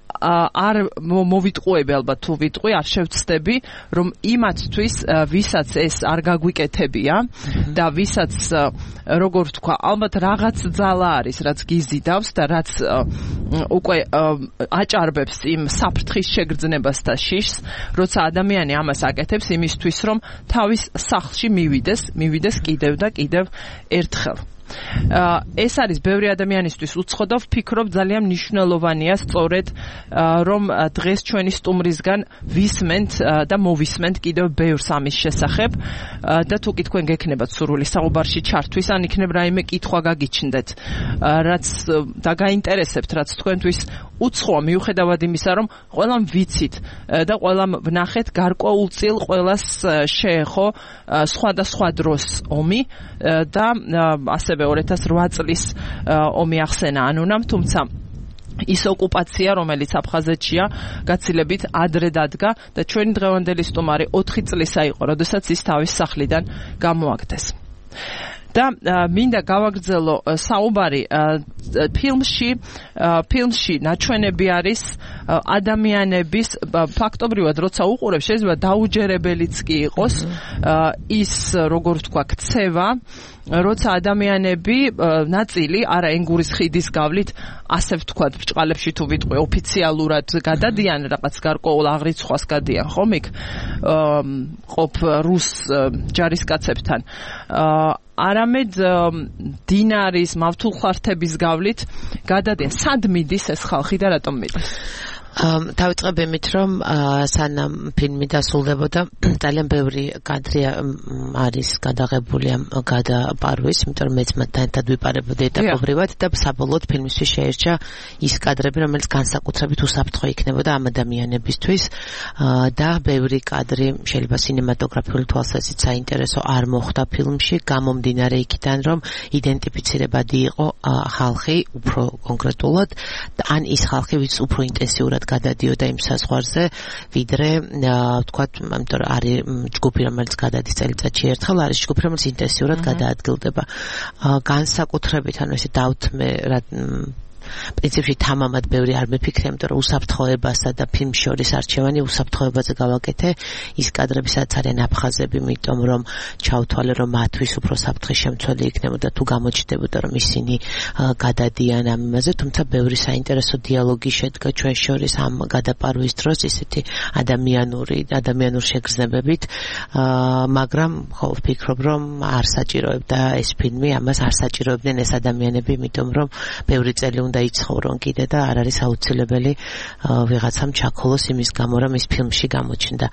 არ მოვიტყუები ალბათ თუ ვიტყვი არ შევცდები რომ იმათთვის ვისაც ეს არ გაგვიკეთებია და ვისაც როგორ ვთქვა ალბათ რაღაც ძალა არის რაც გიზიდავს და რაც უკვე აჭარბებს იმ საფრთხის შეგრძნებას და შიშს როცა ადამიანი ამას აკეთებს იმისთვის რომ თავის სახლში მივიდეს მივიდეს კიდევ და კიდევ ერთხელ ეს არის ბევრი ადამიანისთვის უცხო და ვფიქრობ ძალიან მნიშვნელოვანია სწორედ რომ დღეს ჩვენი სტუმრისგან ვისმენთ და მოვისმენთ კიდევ ბევრს ამის შესახებ და თუ კი თქვენ გექნებათ სურვილი საუბარში ჩართვის ან იქნებ რაიმე კითხვა გაგიჩნდეთ რაც და გაინტერესებთ რაც თქვენთვის უცხოა მიუხედავად იმისა რომ ყველამ ვიცით და ყველამ ვნახეთ გარკვეულწილ ყველას შეეხო სხვადასხვა დროს ომი და ასე ორი ათას ოთხ წლის ომი ახსენა ანუნამ, თუმცა ის ოკუპაცია, რომელიც აფხაზეთშია, გაცილებით ადრე დადგა და ჩვენი დღევანდელი სტუმარი ოთხი წლისა იყო, როდესაც ის თავის სახლიდან გამოაგდეს. და მინდა გავაგრძელო საუბარი ფილმში ფილმში ნაჩვენები არის ადამიანების ფაქტობრივად როცა უყურებ შეიძლება დაუჯერებელიც კი იყოს ის როგორ ვთქვა ქცევა როცა ადამიანები ნაწილი არა ენგურის ხიდის გავლით ასე ვთქვათ ბჭყალებში თუ ვიტყვი ოფიციალურად გადადიან რაღაც გარკვეულ აღრიცხვას გადიან ხომ იქ ყოფ რუს ჯარისკაცებთან არამედ დინარის მავთულხართების გავლით გადადიან სად მიდის ეს ხალხი და რატომ მიდის დავიწყებ იმით რომ სანამ ფილმი დასრულდებოდა ძალიან ბევრი კადრი არის გადაღებული ამ გადაპარვის, იმიტომ რომ მეც მათთან ერთად ვიპარებოდი ეტაპობრივად და საბოლოოდ ფილმისთვის შეერჩა ის კადრები, რომელიც განსაკუთრებით უსაფრთხო იქნებოდა ამ ადამიანებისთვის და ბევრი კადრი შეიძლება კინემატოგრაფიული თვალსაზრისით საინტერესო არ მოხდა ფილმში, გამომდინარე იქიდან რომ იდენტიფიცირებადი იყო ხალხი უფრო კონკრეტულად ან ის ხალხი ვინც უფრო ინტენსიურად გადადიოდა იმ საზღვარზე, ვიდრე ვთქვათ, ამიტომ არის ჯგუფი, რომელიც გადადის წელიწადში ერთხელ, არის ჯგუფი, რომელიც ინტენსიურად გადაადგილდება. განსაკუთრებით, ანუ ესე დავთმე რა პრინციპში თამამად ბევრი არ მიფიქრე, იმიტომ რომ უსაფრთხოებასა და ფილმს შორის არჩევანი უსაფრთხოებაზე გავაკეთე. ის კადრები სადაც არიან აფხაზები, იმიტომ რომ ჩავთვალე რომ მათთვის უფრო საფრთხის შემცველი იქნებოდა თუ გამოჩნდებოდა რომ ისინი გადადიან ამ იმაზე, თუმცა ბევრი საინტერესო დიალოგი შედგა ჩვენ შორის ამ გადაპარვის დროს ისეთი ადამიანური ადამიანურ შეგრძნებებით, მაგრამ ხო ვფიქრობ რომ არ საჭიროებდა ეს ფილმი, ამას არ საჭიროებდნენ ეს ადამიანები, იმიტომ რომ ბევრი წელი უნდა იცხოვრონ კიდე და არ არის აუცილებელი ვიღაცამ ჩაქოლოს იმის გამო რომ ის ფილმში გამოჩნდა.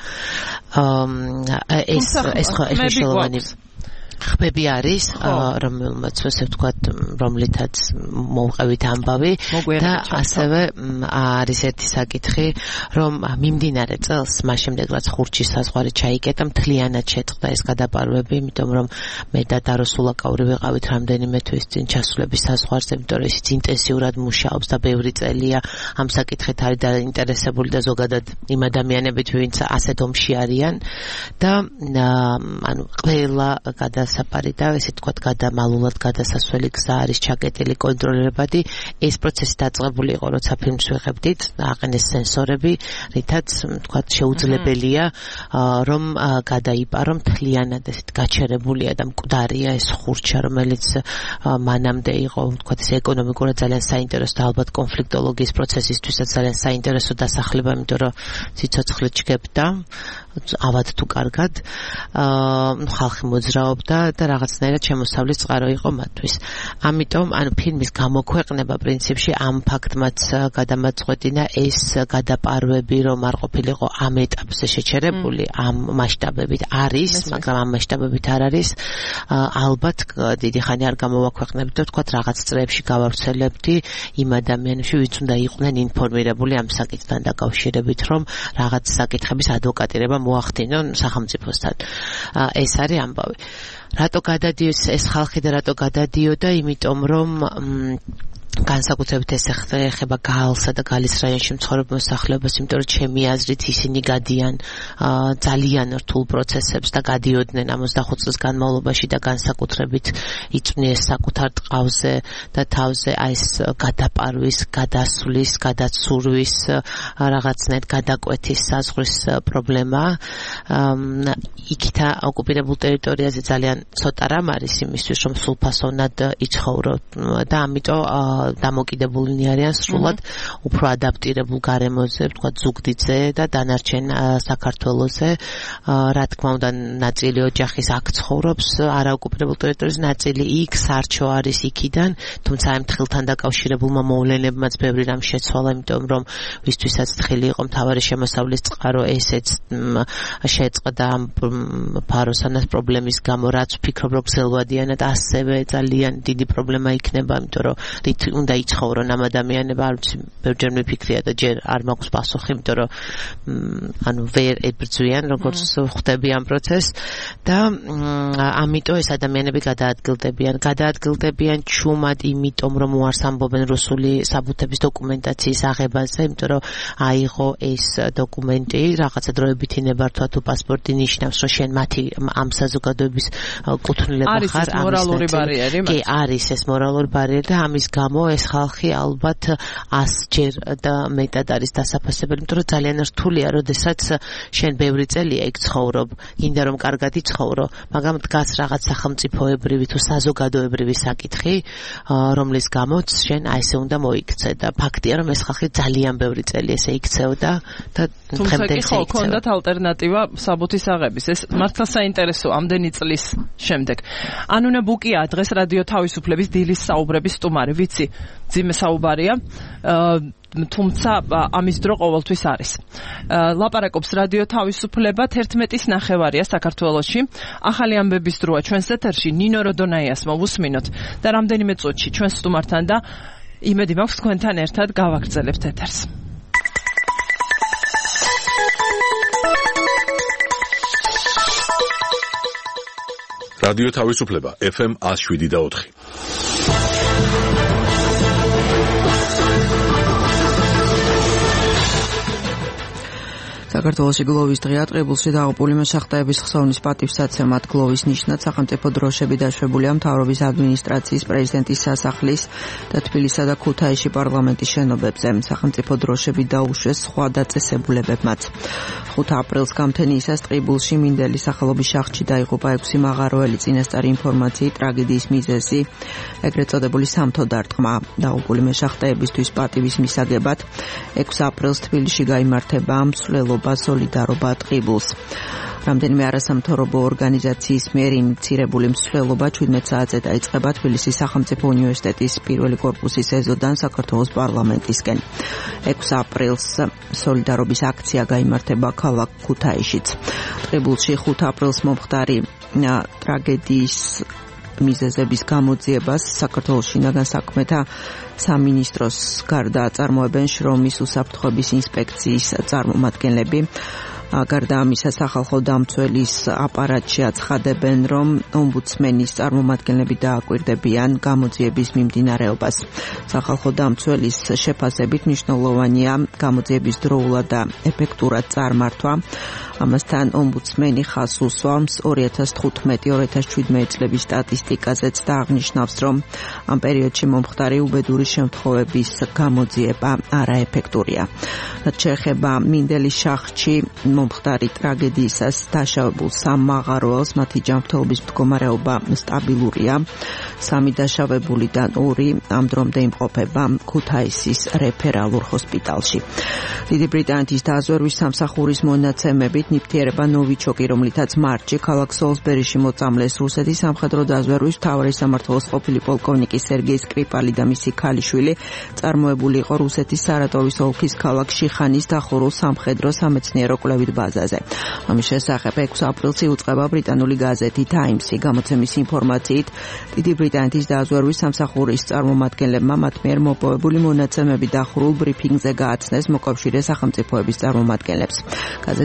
ეს ეს ხო მნიშვნელოვანი ხმები არის, რომელმაც ასე ვთქვათ, რომლითაც მოვყევით ამბავი და ასევე არის ერთი საკითხი, რომ მიმდინარე წელს მას შემდეგ რაც ხურჩის საზღვარი ჩაიკეტა, მთლიანად შეწყდა ეს გადაპარვები, იმიტომ რომ მე და დარო სულაკაური ვიყავით რამდენიმე თვის წინ ჩასვლების საზღვარზე, იმიტომ რომ ისიც ინტენსიურად მუშაობს და ბევრი წელია ამ საკითხით არის დაინტერესებული და ზოგადად იმ ადამიანებით, ვინც ასეთ ომში არიან და ანუ ყველა გადა საფარი და ესე თქვათ გადამალულად გადასასვლელი გზა არის ჩაკეტილი კონტროლირებადი. ეს პროცესი დაწყებული იყო, როცა ფილმს ვიღებდით, აყენეს სენსორები, რითაც თქვათ შეუძლებელია რომ გადაიპარო მთლიანად ესეთ გაჩერებულია და მკვდარია ეს ხურჩა, რომელიც მანამდე იყო, თქვათ ეს ეკონომიკურად ძალიან საინტერესო და ალბათ კონფლიქტოლოგიის პროცესისთვისაც ძალიან საინტერესო დასახლება, იმიტომ რომ სიცოცხლე ჩგებდა ავად თუ კარგად ხალხი მოძრაობდა და რაღაცნაირად შემოსავლის წყარო იყო მათთვის. ამიტომ ანუ ფილმის გამოქვეყნება პრინციპში ამ ფაქტმაც გადამაწყვეტინა ეს გადაპარვები რომ არ ყოფილიყო ამ ეტაპზე შეჩერებული ამ მასშტაბებით არის, მაგრამ ამ მასშტაბებით არ არის. ალბათ დიდი ხანი არ გამოვაქვეყნებდი და თქვათ რაღაც წრეებში გავავრცელებდი იმ ადამიანებში, ვინც უნდა იყვნენ ინფორმირებული ამ საკითხთან დაკავშირებით, რომ რაღაც საკითხების ადვოკატირება მოახდინონ სახელმწიფოსთან. ეს არის ამბავი. რატო გადადიოს ეს ხალხი და რატო გადადიოდა? იმიტომ რომ განსაკუთრებით ეს ეხება გაალსა და გალის რაიონში მცხოვრებ მოსახლეობას, იმიტომ რომ ჩემი აზრით ისინი გადიან ძალიან რთულ პროცესებს და გადიოდნენ ოცდახუთ წლის განმავლობაში და განსაკუთრებით იწვნიეს საკუთარ ტყავზე და თავზე აი ეს გადაპარვის, გადასვლის, გადაცურვის რაღაცნაირად გადაკვეთის საზღვრის პრობლემა. იქითა ოკუპირებულ ტერიტორიაზე ძალიან ცოტა რამ არის იმისთვის, რომ სრულფასოვნად იცხოვროთ და ამიტომ დამოკიდებულნი არიან სრულად უფრო ადაპტირებულ გარემოზე, თქვა ზუგდიდზე და დანარჩენ საქართველოზე. რა თქმა უნდა, ნაწილი ოჯახის აქ ცხოვრობს, არაოკუპირებულ ტერიტორიაზე, ნაწილი იქ სარჩო არის იქიდან, თუმცა ამ თხილთან დაკავშირებულმა მოვლენებმაც ბევრი რამ შეცვალა, იმიტომ რომ ვისთვისაც თხილი იყო მთავარი შემოსავლის წყარო, ესეც შეწყდა ამ ფაროსანას პრობლემის გამო, რაც ვფიქრობ, რომ გრძელვადიანად ასევე ძალიან დიდი პრობლემა იქნება, იმიტომ რომ უნდა იცხოვრონ ამ ადამიანებმა, არ ვიცი, ბევრჯერ მიფიქრია და ჯერ არ მაქვს პასუხი, იმიტომ რომ ანუ ვერ ებრძვიან, როგორც ხვდები ამ პროცესს და ამიტომ ეს ადამიანები გადაადგილდებიან, გადაადგილდებიან ჩუმად, იმიტომ რომ უარს ამბობენ რუსული საბუთების დოკუმენტაციის აღებაზე, იმიტომ რომ აიღო ეს დოკუმენტი, რაღაცა დროებითი ნებართვა თუ პასპორტი ნიშნავს, რომ შენ მათი ამ საზოგადოების კუთვნილება ხარ, არის მორალური ბარიერი, კი, არის ეს მორალური ბარიერი და ამის გამო ეს ხალხი ალბათ ასჯერ და მეტად არის დასაფასებელი, იმიტომ რომ ძალიან რთულია, როდესაც შენ ბევრი წელია იქ ცხოვრობ, გინდა რომ კარგად იცხოვრო, მაგრამ დგას რაღაც სახელმწიფოებრივი თუ საზოგადოებრივი საკითხი, რომლის გამოც შენ აი ესე უნდა მოიქცე და ფაქტია, რომ ეს ხალხი ძალიან ბევრი წელი ესე იქცეოდა და თუმცა კი ხო ქონდათ ალტერნატივა საბუთის აღების. ეს მართლა საინტერესო ამდენი წლის შემდეგ. ანუნა ბუკია დღეს რადიო თავისუფლების დილის საუბრების სტუმარი, ვიცი, ძიმე საუბარია, თუმცა ამის დრო ყოველთვის არის. ლაპარაკობს რადიო თავისუფლება, თერთმეტის ნახევარია საქართველოში. ახალი ამბების დროა ჩვენს ეთერში, ნინო როდონაიას მოვუსმინოთ და რამდენიმე წუთში ჩვენს სტუმართან და იმედი მაქვს თქვენთან ერთად გავაგრძელებთ ეთერს. რადიო თავისუფლება ეფ ემ ათს შვიდი და ოთხი. საქართველოში გლოვის დღეა, ტყიბულში დაღუპული მოსახლეობის ხსოვნის პატივსაცემად გლოვის ნიშნად სახელმწიფო დროშები დაშვებულია მთავრობის ადმინისტრაციის, პრეზიდენტის სასახლის და თბილისსა და ქუთაისში პარლამენტის შენობებზე. სახელმწიფო დროშები დაუშვეს სხვა დაწესებულებებმაც. ხუთი აპრილს გამთენიისას ტყიბულში მინდელის სახელობის სახლში დაიღუპა ექვსი მაღაროელი. წინასწარი ინფორმაციით ტრაგედიის მიზეზი ეგრეთ წოდებული სამთო დარტყმა. დაღუპული მოსახლეებისთვის პატივის მისაგებად ექვსი აპრილს თბილისში გაიმართება მსვლელობა სოლიდარობა ტყიბულს. რამდენიმე არასამთავრობო ორგანიზაციის მიერ ინიცირებული მსვლელობა ჩვიდმეტ საათზე დაიწყება თბილისის სახელმწიფო უნივერსიტეტის პირველი კორპუსის ეზოდან საქართველოს პარლამენტისკენ. ექვსი აპრილს სოლიდარობის აქცია გაიმართება ქალაქ ქუთაისშიც. ტყიბულში ხუთი აპრილს მომხდარი ტრაგედიის მიზეზების გამოძიებას საქართველოს შინაგან საქმეთა სამინისტროს გარდა აწარმოებენ შრომის უსაფრთხოების ინსპექციის წარმომადგენლები. გარდა ამისა, სახალხო დამცველის აპარატში აცხადებენ, რომ ომბუდსმენის წარმომადგენლები დააკვირდებიან გამოძიების მიმდინარეობას. სახალხო დამცველის შეფასებით მნიშვნელოვანია გამოძიების დროულად და ეფექტურად წარმართვა. ამასთან ომბუდსმენი ხაზს უსვამს ორი ათას თხუთმეტი ორი ათას შვიდმეტი წლების სტატისტიკაზეც და აღნიშნავს, რომ ამ პერიოდში მომხდარი უბედური შემთხვევების გამოძიება არაეფექტურია. რაც შეეხება მინდელის სახლში მომხდარი ტრაგედიისას დაშავებულ სამ მაღაროელს, მათი ჯანმრთელობის მდგომარეობა სტაბილურია. სამი დაშავებულიდან ორი ამ დრომდე იმყოფება ქუთაისის რეფერალურ ჰოსპიტალში. დიდი ბრიტანეთის დაზვერვის სამსახურის მონაცემებით ნიფთიერება ნოვიჩოკი, რომლითაც მარტში ქალაქ სოლსბერიში მოწამლეს რუსეთის სამხედრო დაზვერვის მთავარი სამმართველოს ყოფილი პოლკოვნიკი სერგეი სკრიპალი და მისი ქალიშვილი, წარმოებული იყო რუსეთის სარატოვის ოლქის ქალაქ შიხანის დახურულ სამხედრო სამეცნიერო კვლევით ბაზაზე. ამის შესახებ ექვსი აპრილს იუწყება ბრიტანული გაზეთი Times-ი. გამოცემის ინფორმაციით, დიდი ბრიტანეთის დაზვერვის სამსახურის წარმომადგენლებმა მათ მიერ მოპოვებული მონაცემები დახურულ ბრიფინგზე გააცნეს მოკავშირე სახელმწიფოების წარმომადგენლებს. გაზეთის ცნობებით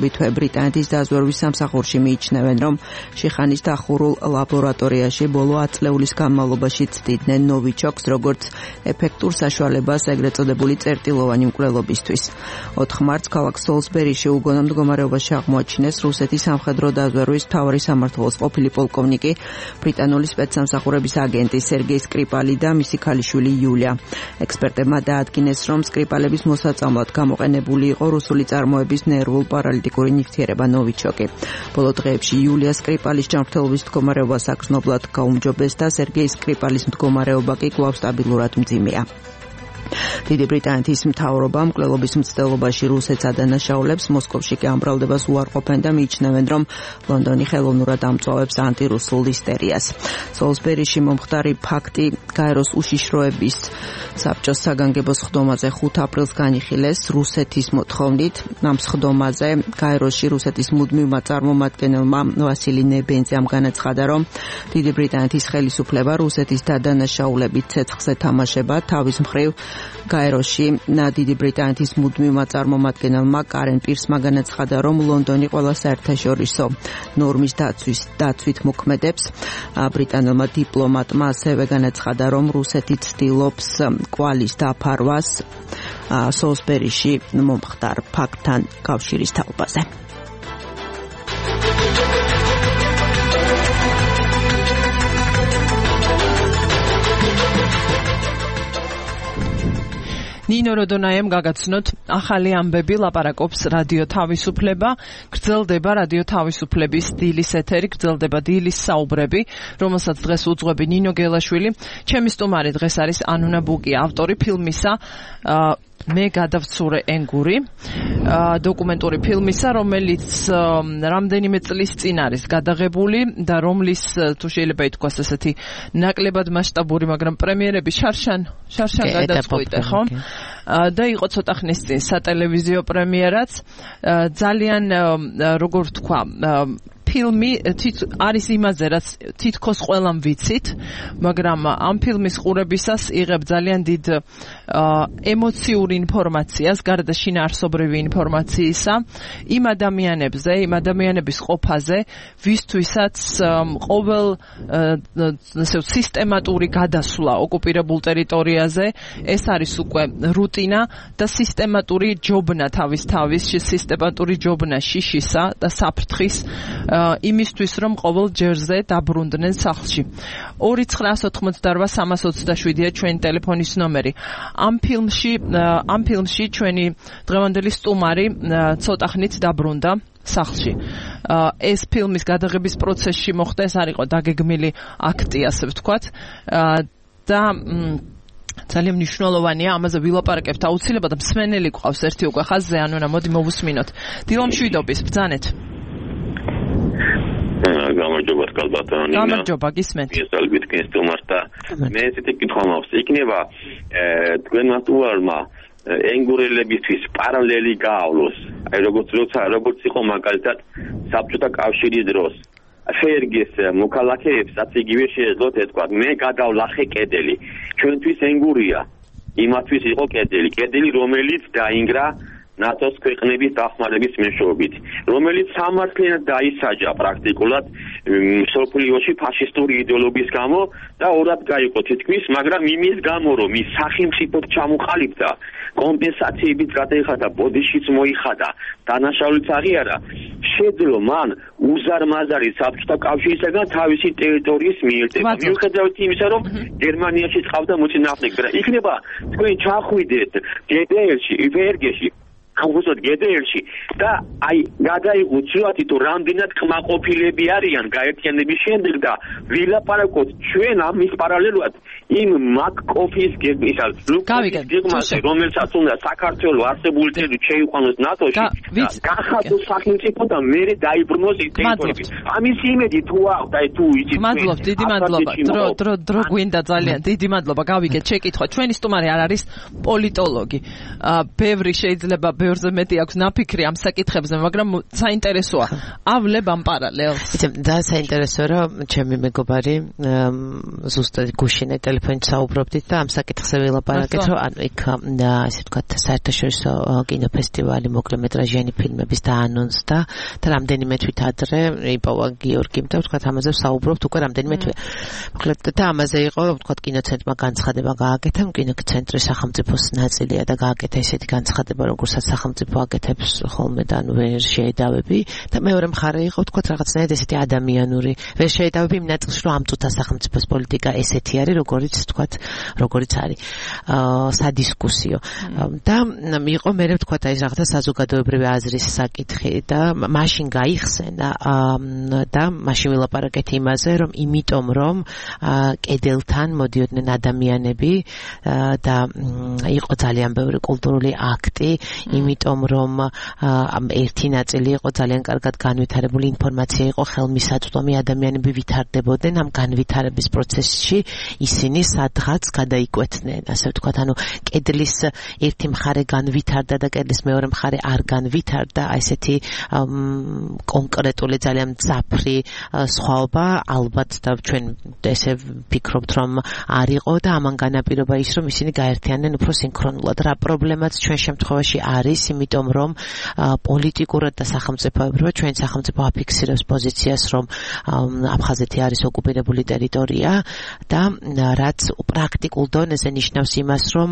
მცდელობები თვე ბრიტანეთის დაზვერვის სამსახურში მიიჩნევენ, რომ შიხანის დახურულ ლაბორატორიაში ბოლო ათ წლეულის განმავლობაში ცდიდნენ ნოვიჩოკს როგორც ეფექტურ საშუალებას ეგრეთ წოდებული წერტილოვანი მკვლელობისთვის. ოთხ მარტს ქალაქ სოლსბერიში უგონო მდგომარეობაში აღმოაჩინეს რუსეთის სამხედრო დაზვერვის მთავარი სამმართველოს ყოფილი პოლკოვნიკი, ბრიტანული სპეცსამსახურების აგენტი სერგეი სკრიპალი და მისი ქალიშვილი იულია. ექსპერტებმა დაადგინეს, რომ სკრიპალების მოსაწამლად გამოყენებული იყო რუსული წარმოების ნერვულ პარალიტიკური ნივთიერება ნოვიჩოკი. ბოლო დღეებში იულია სკრიპალის ჯანმრთელობის მდგომარეობა საგრძნობლად გაუმჯობესდა, სერგეი სკრიპალის მდგომარეობა კი კვლავ სტაბილურად მძიმეა. დიდი ბრიტანეთის მთავრობა მკვლელობის მცდელობაში რუსეთს ადანაშაულებს, მოსკოვში კი ამბრალდებას უარყოფენ და მიიჩნევენ, რომ ლონდონი ხელოვნურად ამწვავებს ანტირუსულ ისტერიას. სოლსბერიში მომხდარი ფაქტი გაეროს უშიშროების საბჭოს საგანგებო სხდომაზე ხუთ აპრილს განიხილეს რუსეთის მოთხოვნით. ამ სხდომაზე გაეროში რუსეთის მუდმივმა წარმომადგენელმა ვასილი ნებენძემ განაცხადა, რომ დიდი ბრიტანეთის ხელისუფლება რუსეთის დადანაშაულებით ცეცხლზე თამაშება. თავის მხრივ გაეროში დიდი ბრიტანეთის მუდმივმა წარმომადგენელმა კარენ პირსმა განაცხადა, რომ ლონდონი ყველა საერთაშორისო ნორმის დაცვის დაცვით მოქმედებს. ბრიტანელმა დიპლომატმა ასევე განაცხადა, რომ რუსეთი ცდილობს კვალის დაფარვას სოლსბერიში მომხდარ ფაქტთან კავშირის თაობაზე. ნინო როდონაიამ გაგაცნოთ ახალი ამბები, ლაპარაკობს რადიო თავისუფლება, გრძელდება რადიო თავისუფლების დილის ეთერი, გრძელდება დილის საუბრები, რომელსაც დღეს უძღვები ნინო გელაშვილი. ჩემი სტუმარი დღეს არის ანუნა ბუკი, ავტორი ფილმისა მე გადავცურე ენგური, დოკუმენტური ფილმისა, რომელიც რამდენიმე წლის წინ არის გადაღებული და რომლის თუ შეიძლება ითქვას ესეთი ნაკლებად მასშტაბური, მაგრამ პრემიერები შარშან შარშან გადაწყვიტე, ხო? და იყო ცოტა ხნის წინ სატელევიზიო პრემიერაც, ძალიან როგორ თქვა, ფილმი არის იმაზე, რაც თითქოს ყველამ ვიცით, მაგრამ ამ ფილმის ყურებისას იღებ ძალიან დიდ ემოციურ ინფორმაციას, გარდა შინაარსობრივი ინფორმაციისა, იმ ადამიანებზე, იმ ადამიანების ყოფაზე, ვისთვისაც ყოველ სისტემატური გადასვლა ოკუპირებულ ტერიტორიაზე, ეს არის უკვე რუტინა და სისტემატური ჯობნა თავის-თავის, სისტემატური ჯობნა შიშისა და საფრთხის იმისთვის, რომ ყოველ ჯერზე დაბრუნდნენ სახლში. ორი ცხრა ოთხმოცდაოთხ სამას ოცდაშვიდია ჩვენი ტელეფონის ნომერი. ამ ფილმში, ამ ფილმში ჩვენი დღევანდელი სტუმარი ცოტა ხნით დაბრუნდა სახლში. ეს ფილმის გადაღების პროცესში მოხდა, ეს არ იყო დაგეგმილი აქტი, ასე ვთქვათ. და ძალიან მნიშვნელოვანია, ამაზე ვილაპარაკებთ აუცილებლად. მსმენელი გვყავს ერთი უკვე ხაზზე, ანუნა, მოდი მოვუსმინოთ. დილომშვიდობის, ბრძანეთ. გამარჯობა კალბატონი. გამარჯობა, გისმენთ. მისალებით კენსტუმარს და მე ესეთი კითხვა მაქვს. იქნება თქვენმა უარმა ენგურელებისთვის პარალელი გაავლოს. აი როგორც როცა როგორც იყო მაგალითად საბჭოთა კავშირის დროს. ფერგის მოქალაქეებსაც იგივე შეეძლოთ ეთქვა, მე გადავლახე კედელი. ჩვენთვის ენგურია. იმათვის იყო კედელი. კედელი რომელიც დაინგრა ნატოს ქვეყნების დახმარების მეშვეობით, რომელიც სამართლიანად დაისაჯა პრაქტიკულად მსოფლიოში ფაშისტური იდეოლოგიის გამო და ორად გაიყო თითქმის, მაგრამ იმის გამო, რომ ის სახელმწიფოდ ჩამოყალიბდა, კომპენსაციებით გადაიხადა, ბოდიშიც მოიხადა, დანაშაულიც აღიარა, შეძლო მან უზარმაზარი საბჭოთა კავშირისაგან თავისი ტერიტორიის მიერთება. მიუხედავად იმისა, რომ გერმანიაში წავდა მოწინააღმდეგე, იქნება თქვენ ჩახვიდეთ გდრ-ში, ვერგეში ხავსოთ გედრ-ში და აი გადაიღოთ ცვლადი თუ რამდენად კმაყოფილები არიან გაერთიანების შემდეგ და ვილაპარაკოთ ჩვენ ამის პარალელურად იმ მაკ-კოფის გეგმისა ლუკასის გეგმაზე, რომელსაც უნდა საქართველოს არსებული თემი შეიყვანოს ნატოში და გახადოს სახელმწიფო და მერე დაიბრუნოს ის ტერიტორიები. ამის იმედი თუ აქვს, აი თუ იცით. მადლობთ, დიდი მადლობა. დრო დრო დრო გვინდა ძალიან. დიდი მადლობა. გავიგეთ, შეკითხვა. ჩვენი სტუმარი არ არის პოლიტოლოგი. ბევრი შეიძლება ბევრზე მეტი აქვს ნაფიქრი ამ საკითხებზე, მაგრამ საინტერესოა.ავლებ ამ პარალელს. იცი, და საინტერესოა, რომ ჩემი მეგობარი ზუსტად გუშინე ტელეფონით საუბრობდით და ამ საკითხზე ვილაპარაკეთ, რომ ანუ იქ ასე ვთქვათ, საერთაშორისო კინოფესტივალი მოკლემეტრაჟიანი ფილმების დაანონსდა და რამდენიმე თვით ადრე იპოვა გიორგიმ და ვთქვათ, ამაზე საუბრობთ უკვე რამდენიმე თვე. მოკლედ და ამაზე იყო, ვთქვათ, კინოცენტრმა განცხადება გააკეთა, კინოცენტრი სახელმწიფოს ნაწილია და გააკეთა ესეთი განცხადება, როგორცაც სახელმწიფო აკეთებს ხოლმე და ანუ ვერ შეედავები და მეორე მხარე იყო, ვთქვათ, რაღაცნაირად ესეთი ადამიანური ვერ შეედავები იმ ნაწილში, რომ ამ წუთას სახელმწიფოს პოლიტიკა ესეთი არის, როგორიც ვთქვათ, როგორიც არის აა სადისკუსიო. და იყო მე ვთქვათ, აი რაღაცა საზოგადოებრივი აზრის საკითხი და მაშინ გაიხსენა და მაშინ ვილაპარაკეთ იმაზე, რომ იმიტომ რომ კედელთან მოდიოდნენ ადამიანები და იყო ძალიან ბევრი კულტურული აქტი, იმიტომ რომ ამ ერთი ნაწილი იყო ძალიან კარგად განვითარებული ინფორმაცია იყო ხელმისაწვდომი, ადამიანები ვითარდებოდნენ ამ განვითარების პროცესში, ისინი სადღაც გადაიკვეთნენ, ასე ვთქვათ, ანუ კედლის ერთი მხარე განვითარდა და კედლის მეორე მხარე არ განვითარდა, ესეთი კონკრეტული ძალიან მძაფრი სხვაობა ალბათ და ჩვენ ესე ვფიქრობთ, რომ არ იყო და ამან განაპირობა ის, რომ ისინი გაერთიანდნენ უფრო სინქრონულად. რა პრობლემაც ჩვენ შემთხვევაში არის, იმიტომ რომ პოლიტიკურად და სახელმწიფოებრივად ჩვენ სახელმწიფო აფიქსირებს პოზიციას, რომ აფხაზეთი არის ოკუპირებული ტერიტორია და რაც პრაქტიკულ დონეზე ნიშნავს იმას, რომ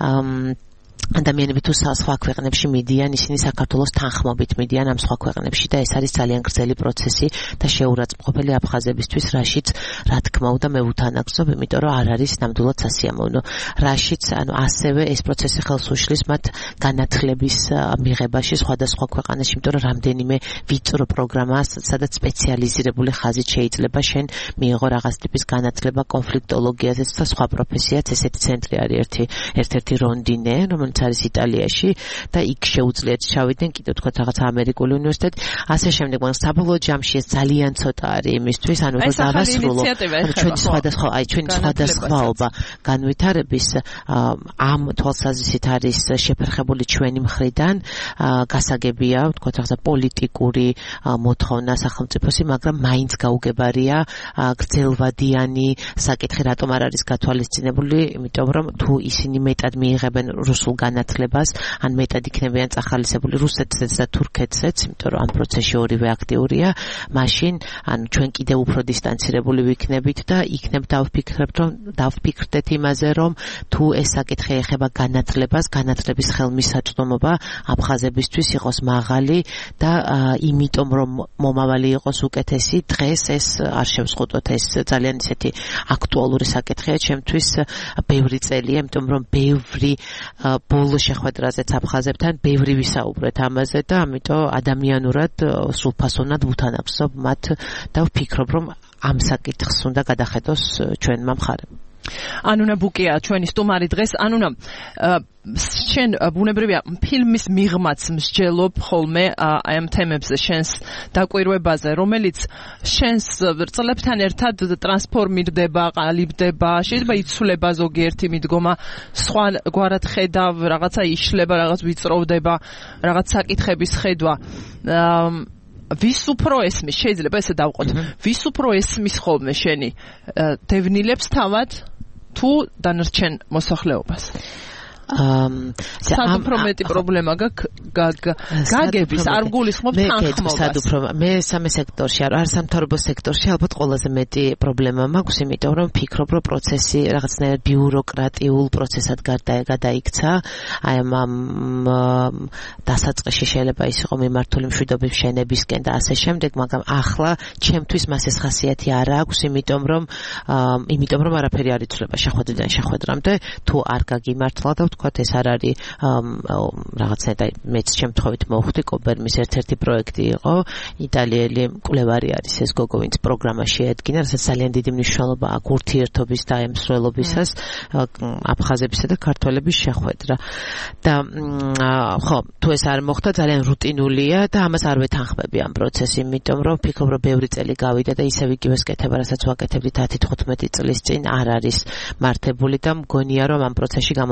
ადამიანები თუ სხვა ქვეყნებში მიდიან, ისინი საქართველოს თანხმობით მიდიან ამ სხვა ქვეყნებში და ეს არის ძალიან გრძელი პროცესი და შეურაცხმყოფელი აფხაზებისთვის, რაშიც რა თქმა უნდა მე ვუთანაგზობ, იმიტომ რომ არ არის ნამდვილად სასიამოვნო. რაშიც ანუ ასევე ეს პროცესი ხელს უშლის მათ განათლების მიღებაში სხვადასხვა ქვეყანაში, იმიტომ რომ რამდენიმე ვიწრო პროგრამაა, სადაც სპეციალიზირებული ხაზით შეიძლება შენ მიიღო რაღაც ტიპის განათლება კონფლიქტოლოგიაზე და სხვა პროფესიაც. ესეთი ცენტრი არის ერთი ერთ-ერთი რონდინე, რომელიც არის იტალიაში და იქ შეუძლიათ ჩავიდნენ კიდევ თქვა რაღაც ამერიკული უნივერსიტეტი, ასე შემდეგ. მაგრამ საბოლოო ჯამში ეს ძალიან ცოტა არის იმისთვის, ანუ რომ დავასრულო ჩვენი სხვადასხვა, აი ჩვენი სხვადასხვაობა განვითარების ამ თვალსაზრისით არის შეფერხებული ჩვენი მხრიდან, გასაგებია, თქვა რაღაცა პოლიტიკური მოთხოვნა სახელმწიფოსი, მაგრამ მაინც გაუგებარია გრძელვადიანი საკითხი, რატომ არ არის გათვალისწინებული, იმიტომ რომ თუ ისინი მეტად მიიღებენ რუსულ განათლებას, ან მეტად იქნებიან წახალისებული რუსეთსაც და თურქეთსაც, იმიტომ რომ ამ პროცესში ორივე აქტიურია, მაშინ ანუ ჩვენ კიდევ უფრო დისტანცირებული ვიქნებით და იქნებ დავფიქრებთ, რომ დავფიქრდეთ იმაზე, რომ თუ ეს საკითხი ეხება განათლებას, განათლების ხელმისაწვდომობა აფხაზებისთვის იყოს მაღალი და იმიტომ რომ მომავალი იყოს უკეთესი, დღეს ეს არ შევსყუდოთ, ეს ძალიან ისეთი აქტუალური საკითხია ჩემთვის ბევრი წელია, იმიტომ რომ ბევრი ბოლო შეხვედრაზეც აფხაზებთან ბევრი ვისაუბრეთ ამაზე და ამიტომ ადამიანურად სრულფასოვნად ვუთანაბრსობ მათ და ვფიქრობ, რომ ამ საკითხს უნდა გადახედოს ჩვენმა მხარემ. ანუნა ბუკია ჩვენი სტუმარი დღეს. ანუნა, შენ ბუნებრივია ფილმის მიღმაც მსჯელობ ხოლმე აი ამ თემებზე, შენს დაკვირვებაზე, რომელიც შენს წლებთან ერთად ტრანსფორმირდება, ყალიბდება, შეიძლება იცვლება ზოგიერთი მიდგომა, სხვა გვარად ხედავ, რაღაცა იშლება, რაღაც ვიწროვდება, რაღაც საკითხების ხედვა. ვის უფრო ესმის, შეიძლება ესე დავყოთ, ვის უფრო ესმის ხოლმე შენი დევნილებს თავად თუ დანარჩენ მოსახლეობას? სად უფრო მეტი პრობლემა გაგების, არ გულისხმობ თანხმობას? მე სამე სექტორში, არ სამთავრობო სექტორში ალბათ ყველაზე მეტი პრობლემა მაქვს, იმიტომ რომ ფიქრობ, რომ პროცესი რაღაცნაირად ბიუროკრატიულ პროცესად გადაიქცა. აი ამ დასაწყისში შეიძლება ის იყო მიმართული მშვიდობის მშენებისკენ და ასე შემდეგ, მაგრამ ახლა ჩემთვის მას ეს ხასიათი არ აქვს, იმიტომ რომ იმიტომ რომ არაფერი არ იცვლება შეხვედრიდან შეხვედრამდე, თუ არ გაგიმართლა და ვთქვათ, ეს არ არის რაღაცნაირად მეც შემთხვევით მოხვდი, კობერმის ერთ-ერთი პროექტი იყო, იტალიელი მკვლევარი არის ეს გოგო, ვინც პროგრამაში ედგინა, რასაც ძალიან დიდი მნიშვნელობა აქვს ურთიერთობის და ემსვლელობისას, აფხაზებისა და ქართველების შეხვედრა. და ხო, თუ ეს არ მოხდა, ძალიან რუტინულია და ამას არ ვეთანხმები ამ პროცესს, იმიტომ რომ ვფიქრობ, რომ ბევრი წელი გავიდა და ისევ იგივეს კეთება, რასაც ვაკეთებდით ათი თხუთმეტი წლის წინ, არ არის მართებული და მგონია, რომ ამ პროცესში გამოტოვებულია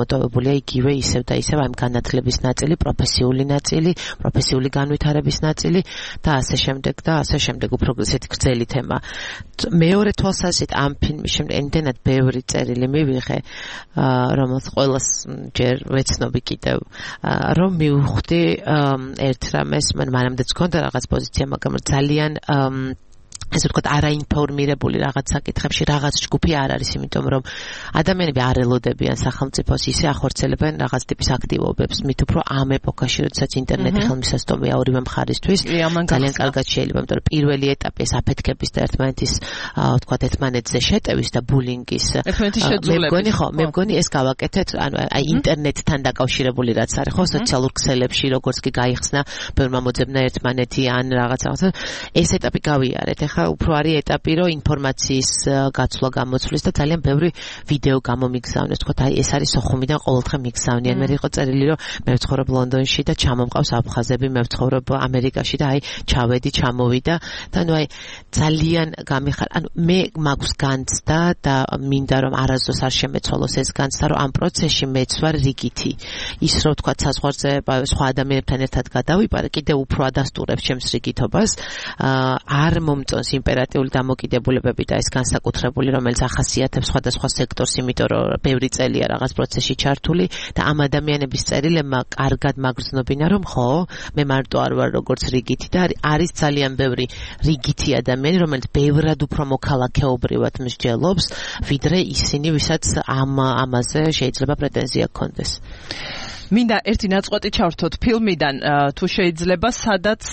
შეცვლილია იგივე ისევ და ისევ ამ განათლების ნაწილი, პროფესიული ნაწილი, პროფესიული განვითარების ნაწილი და ასე შემდეგ და ასე შემდეგ უფრო ისეთი გრძელი თემა. მეორე თვალსაზრისით ამ ფილმის შემდეგ ამდენად ბევრი წერილი მივიღე, რომელს ყველას ჯერ ვეცნობი კიდევ, რომ მივხვდი ერთ რამეს, მან მანამდეც გქონდა რაღაც პოზიცია, მაგრამ ძალიან ესე ვთქვათ, არაინფორმირებული რაღაც საკითხებში რაღაც ჯგუფი არ არის, იმიტომ რომ ადამიანები არ ელოდებიან სახელმწიფოს, ისე ახორციელებენ რაღაც ტიპის აქტივობებს, მით უფრო ამ ეპოქაში, როდესაც ინტერნეტი ხელმისაწვდომია ორივე მხარისთვის, ძალიან კარგად შეიძლება, იმიტომ რომ პირველი ეტაპი ეს აფეთქების და ერთმანეთის, ვთქვათ, ერთმანეთზე შეტევის და ბულინგის. მე მგონი ხო, მე მგონი ეს გავაკეთეთ, ანუ აი ინტერნეტთან დაკავშირებული რაც არის, ხო, სოციალურ ქსელებში, როგორც კი გაიხსნა, ბევრმა მოძებნა ერთმანეთი ან რაღაც რაღაცა, ეს ეტაპი გავიარეთ. ეხლა უფრო არის ეტაპი, რომ ინფორმაციის გაცვლა გამოცვლის და ძალიან ბევრი ვიდეო გამომიგზავნეს. თქვათ, აი ეს არის სოხუმიდან ყოველდღე მიგზავნიან. მე იყო წერილი, რომ მე ვცხოვრობ ლონდონში და ჩამომყავს აფხაზები, მე ვცხოვრობ ამერიკაში და აი ჩავედი, ჩამოვიდა და ნუ აი ძალიან გამიხარ, ანუ მე მაქვს განცდა და მინდა რომ არასდროს არ შემეცვალოს ეს განცდა, რომ ამ პროცესში მეც ვარ რიგითი. ის რომ თქვათ, საზღვარზე სხვა ადამიანებთან ერთად გადავიპარე, კიდევ უფრო ადასტურებს ჩემს რიგითობას. არ მომწონს იმპერატიული დამოკიდებულებები და ეს განსაკუთრებული, რომელიც ახასიათებს სხვადასხვა სექტორს, იმიტომ რომ ბევრი წელია რაღაც პროცესში ჩართული და ამ ადამიანების წერილებმა კარგად მაგრძნობინა, რომ ხო, მე მარტო არ ვარ როგორც რიგითი და არის ძალიან ბევრი რიგითი ადამიანი, რომელიც ბევრად უფრო მოქალაქეობრივად მსჯელობს, ვიდრე ისინი, ვისაც ამ ამაზე შეიძლება პრეტენზია ჰქონდეს. მინდა ერთი ნაწყვეტი ჩავრთოთ ფილმიდან, თუ შეიძლება, სადაც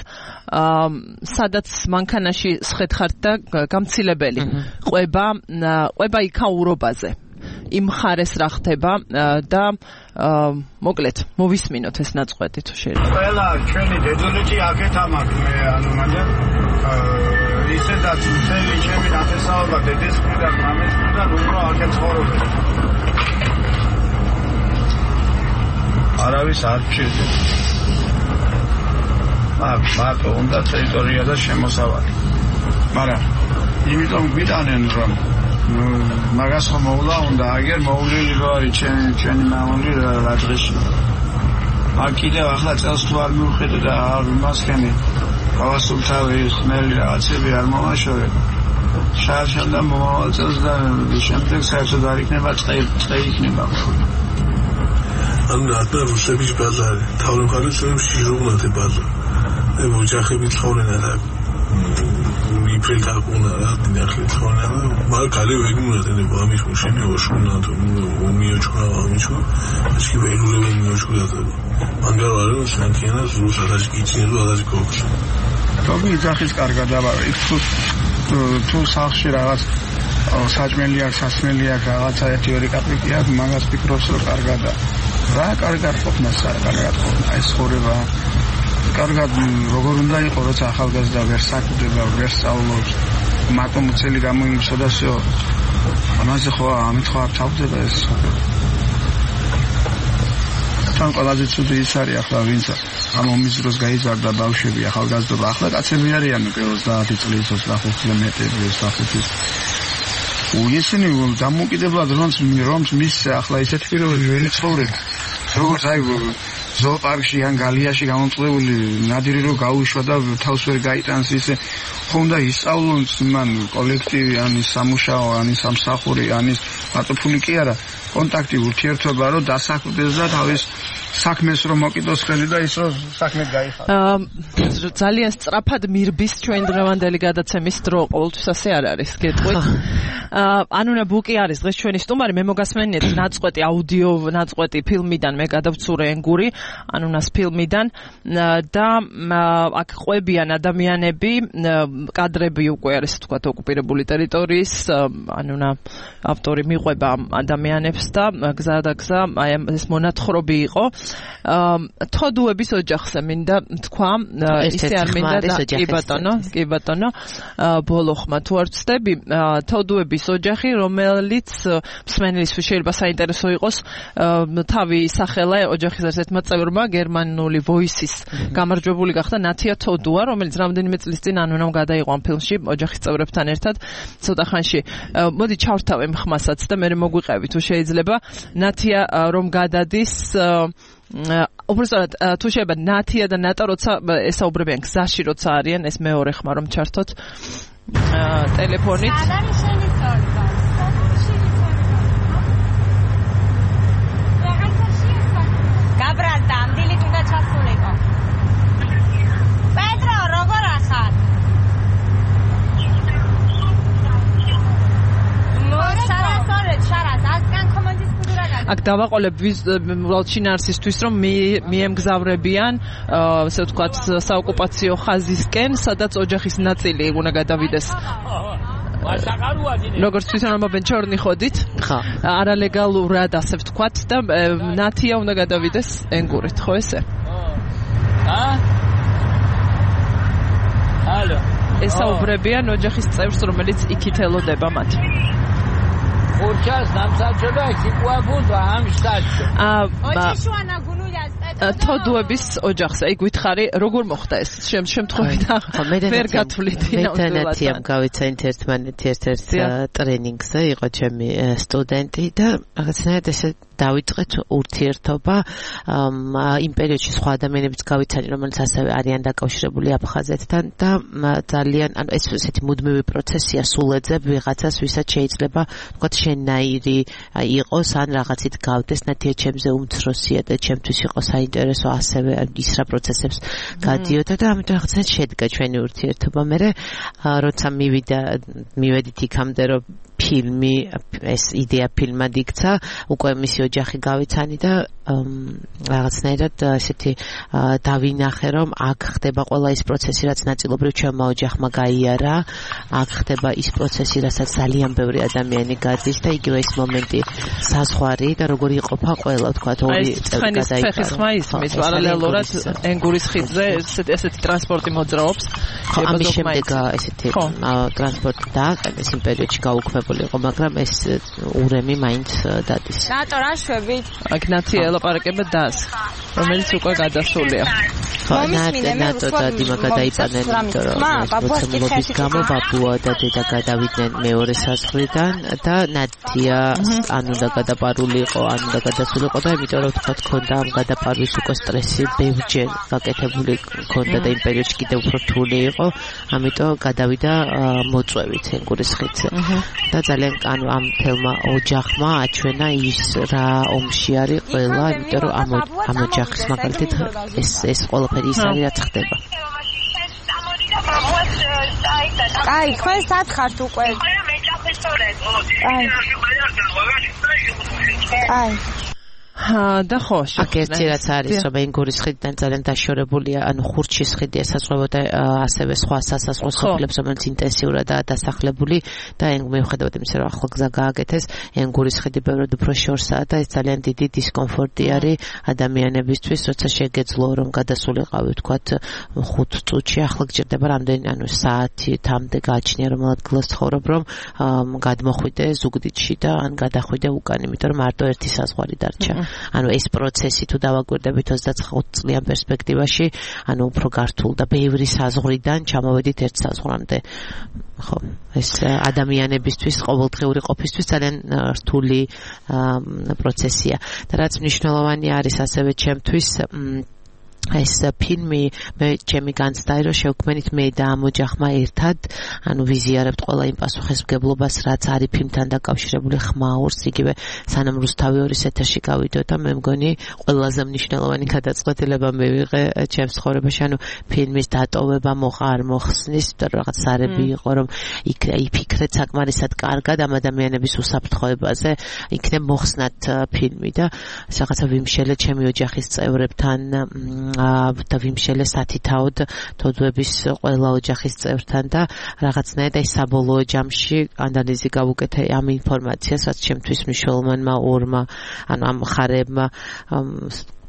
სადაც მანქანაში სხეთხართ და გამცილებელი ყვება ყვება იქაურობაზე. იმ ხარეს რა ხდება და მოკლედ მოვისმინოთ ეს ნაწყვეტი თუ შეიძლება. ყველა ჩვენი დედულები აქეთ ამაქვს, მე ანუ მაგრამ ისედაც მთელი ჩემი ნათესაობა დედის მხრიდან, მამის მხრიდან უფრო აქეთ ცხოვრობენ. არავის არ ჭირდება. მაგ მარტო უნდა ტერიტორია და შემოსავალი. მაგრამ იმიტომ გვიტანენ რომ მაგას ხომ მოვლა უნდა აგერ მოვლილი რო არის ჩემი ჩვენი მამული რა დღეში. მაგ კიდევ ახლა წელს თუ არ მივხედე და არ მასქენი გავასულთავი ხმელი რაღაცები არ მომაშორება. შარშან და მომავალ წელს და შემდეგ საერთოდ არ იქნება წე წე იქნება. ან რატო რუსების ბაზარი თავი მხარეს რომ შეჟღუნათე ბაზარი მე ოჯახები ცხოვრენ და მიფრით აკუნა რა დინახი ცხოვრენ და მაგ კალე ვეგნუნა და ამის მუშინი ოშუნა თუ უმიოჩქა ამიჩო ისე ვეგულები მიოჩქა და ანგარვალო სანქიანა რუსადაში კიცინო ადაში კოქს თობი ძახის კარგად აბა იქ თუ სახში რაღაც საჭმელი აქვს, სასმელი აქვს, რაღაცა ერთი ორი კაპიკი აქვს, მაგას ფიქრობს რომ კარგადა. რა კარგად ყოფნა, კარგად ყოფნა, ეს ხორება. კარგად როგორ უნდა იყოს, როცა ახალგაზრდა ვერ საკვდება, ვერ სწავლობს, მარტო მუცელი გამოიმსო და всё. ამაზე ხო ამით ხო არ თავდება ეს ხორება. თან ყველაზე ცუდი ის არის ახლა ვინც ამ ომის დროს გაიზარდა ბავშვები, ახალგაზრდობა, ახლა კაცები არიან უკვე ოცდაათი წლის, ოცდახუთი წლის მეტი, ოცდახუთი უესენი დამოკიდებლად რომს რომს მისცე ახლა ისეთ პირობებში ველი ცხოვრება როგორც აი ზოოპარკში ან გალიაში გამომწვეული ნადირი რო გაუშვა და თავს ვერ გაიტანს ისე ხონდა ისწავლოს მან კოლექტივი ან სამუშაო ან სამსახური ან ის მარტო ფული კი არა კონტაქტი ურთიერთობა რომ დასაქმდეს და თავის საქმეს რომ მოკიდოს ხელი და ის რომ საქმე გაიხადა. ძალიან სწრაფად მირბის ჩვენ დღევანდელი გადაცემის დრო, ყოველთვის ასე არ არის, გეტყვით. ანუნა ბუკი არის დღეს ჩვენი სტუმარი, მე მოგასმენიეთ ნაწყვეტი აუდიო ნაწყვეტი ფილმიდან, მე გადავცურე ენგური, ანუნას ფილმიდან და აქ ყვებიან ადამიანები, კადრები უკვე არის თქვა ოკუპირებული ტერიტორიის, ანუნა ავტორი მიყვება ადამიანებს და გზა და გზა აი ეს მონათხრობი იყო. თოდუების ოჯახზე მინდა თქვა, ისე არ მინდა და კი ბატონო, კი ბატონო, ბოლო ხმა თუ არ ვცდები, თოდუების ოჯახი, რომელიც მსმენელისთვის შეიძლება საინტერესო იყოს, თავი სახელა ოჯახის ერთ-ერთმა წევრმა გერმანული Voice-ის გამარჯვებული გახდა ნათია თოდუა, რომელიც რამდენიმე წლის წინ ანონიმ გადაიღო ამ ფილმში ოჯახის წევრებთან ერთად ცოტა ხანში. მოდი ჩავრთავე ხმასაც და მე მოგვიყევი თუ შეიძლება. ნათია რომ გადადის უბრალოდ თუ შეიძლება ნათია და ნატა როცა ესაუბრებიან გზაში როცა არიან ეს მეორე ხმა რომ ჩართოთ ტელეფონით გაბრალდა ამდილი თუნდა ჩასულიყო პეტრო როგორ ახარ აქ დავაყოლებ უბრალოდ შინაარსისთვის რომ მიემგზავრებიან ასე ვთქვათ საოკუპაციო ხაზისკენ სადაც ოჯახის ნაწილი უნდა გადავიდეს როგორც თვითონ ამბობენ ჩორნი ხოდით ხა არალეგალურად ასე ვთქვათ და ნათია უნდა გადავიდეს ენგურით ხო ესე ა ალო ესაუბრებიან ოჯახის წევრს რომელიც იქით ელოდება მათ ხურჩას დამსაჯება სიყვაბულა ამ შტატში. ოჩი შუანაგუნულა თოდუების ოჯახზე. აი გითხარი როგორ მოხდა ეს შემთხვევით ვერ გათვლით ნათიამ გავიცა ერთმანეთი ერთ-ერთ ტრენინგზე იყო ჩემი სტუდენტი და რაღაცნაირად ესე დავიწყეთ ურთიერთობა იმ პერიოდში სხვა ადამიანებიც გავიცანი რომელიც ასევე არიან დაკავშირებული აფხაზეთთან და ძალიან ანუ ეს ესეთი მუდმივი პროცესია სულეძებ ვიღაცას ვისაც შეიძლება თქვათ შენნაირი იყოს ან რაღაცით გავდეს ნათია ჩემზე უმცროსია და ჩემთვის იყო საინტერესო ასევე ის რა პროცესებს გადიოდა და ამიტომ რაღაცა შედგა ჩვენი ურთიერთობა მე როცა მივიდა მივედით იქამდე რომ ფილმი ეს იდეა ფილმად იქცა უკვე მისი ოჯახი გავიცანი და რაღაცნაირად ესეთი დავინახე რომ აქ ხდება ყველა ის პროცესი რაც ნაწილობრივ ჩემმა ოჯახმა გაიარა აქ ხდება ის პროცესი რასაც ძალიან ბევრი ადამიანი გადის და იგივე ის მომენტი საზღვარი და როგორ იყოფა ყველა თქვათ ორი წელი გადაიყვანა ფეხის ხმა ისმის პარალელურად ენგურის ხიდზე ესეთი ესეთი ტრანსპორტი მოძრაობს ამის შემდეგ ესეთი ტრანსპორტი დააყენეს იმ პერიოდში გაუქმებული იყო მაგრამ ეს ურემი მაინც დადის რატო რა შვებით აქ ნათია ელაპარაკება დას რომელიც უკვე გადასულია ნატო და დიმა გადაიტანენ პროცესების გამო ბაბუა და დედა გადავიდნენ მეორე საზღვრიდან და ნათია ან უნდა გადაპარული იყო ან უნდა გადასულიყო და იმიტომ რომ თქვა თქონდა ამ გადაპარვის უკვე სტრესი ბევრჯერ გაკეთებული ქონდა და იმ პერიოდში კიდევ უფრო რთული იყო ამიტომ გადავიდა მოწვევით ენგურის ხიდზე და ძალიან ანუ ამ თელმა ოჯახმა აჩვენა ის რა ომში არის ყველა იმიტომ რომ ამ ამ ოჯახის მაგალითად ეს ეს ყველაფერი ის არის რაც ხდება აი თქვენ სად ხართ უკვე აი აი და ხო აქ ერთი რაც არის რომ ენგურის ხიდიდან ძალიან დაშორებულია ანუ ხურჩის ხიდი ესაზღვრებოდა ასევე სხვა სასაზღვრო სოფლებს რომელიც ინტენსიურადაა დასახლებული და მიუხედავად იმისა რომ ახლა გზა გააკეთეს ენგურის ხიდი ბევრად უფრო შორსაა და ეს ძალიან დიდი დისკომფორტი არის ადამიანებისთვის როცა შეგეძლო რომ გადასულიყავი ვთქვათ ხუთ წუთში ახლა გჭირდება რამდენი ანუ საათამდე გააჩნია რომ ადგილას ცხოვრობ რომ გადმოხვიდე ზუგდიდში და ან გადახვიდე უკან იმიტომ რომ მარტო ერთი საზღვარი დარჩა ანუ ეს პროცესი თუ დავაკვირდებით ოცდაოთხ წლიან პერსპექტივაში, ანუ უფრო გართულ და ბევრი საზღვრიდან ჩამოვედით ერთ საზღვრამდე. ხო, ეს ადამიანებისთვის ყოველდღიური ყოფისთვის ძალიან რთული პროცესია. და რაც მნიშვნელოვანი არის ასევე ჩემთვის ეს ფილმი მე ჩემი განცდა რომ შევქმნით მე და ამ ოჯახმა ერთად ანუ ვიზიარებთ ყველა იმ პასუხისმგებლობას რაც არის ფილმთან დაკავშირებული ხმაურს იგივე სანამ რუსთავი ორის ეთერში გავიდოდა მე მგონი ყველაზე მნიშვნელოვანი გადაწყვეტილება მივიღე ჩემს ცხოვრებაში ანუ ფილმის დატოვება მოხა არ მოხსნის იმიტომ რომ რაღაც სარები იყო რომ იქ იფიქრეთ საკმარისად კარგად ამ ადამიანების უსაფრთხოებაზე იქნებ მოხსნათ ფილმი და რაღაცა ვიმშელე ჩემი ოჯახის წევრებთან და ვიმშელე სათითაოდ თოდუების ყველა ოჯახის წევრთან და რაღაცნაირად აი საბოლოო ჯამში ანალიზი გავუკეთე ამ ინფორმაციას რაც ჩემთვის მნიშვნელოვანმა ორმა ანუ ამ მხარეებმა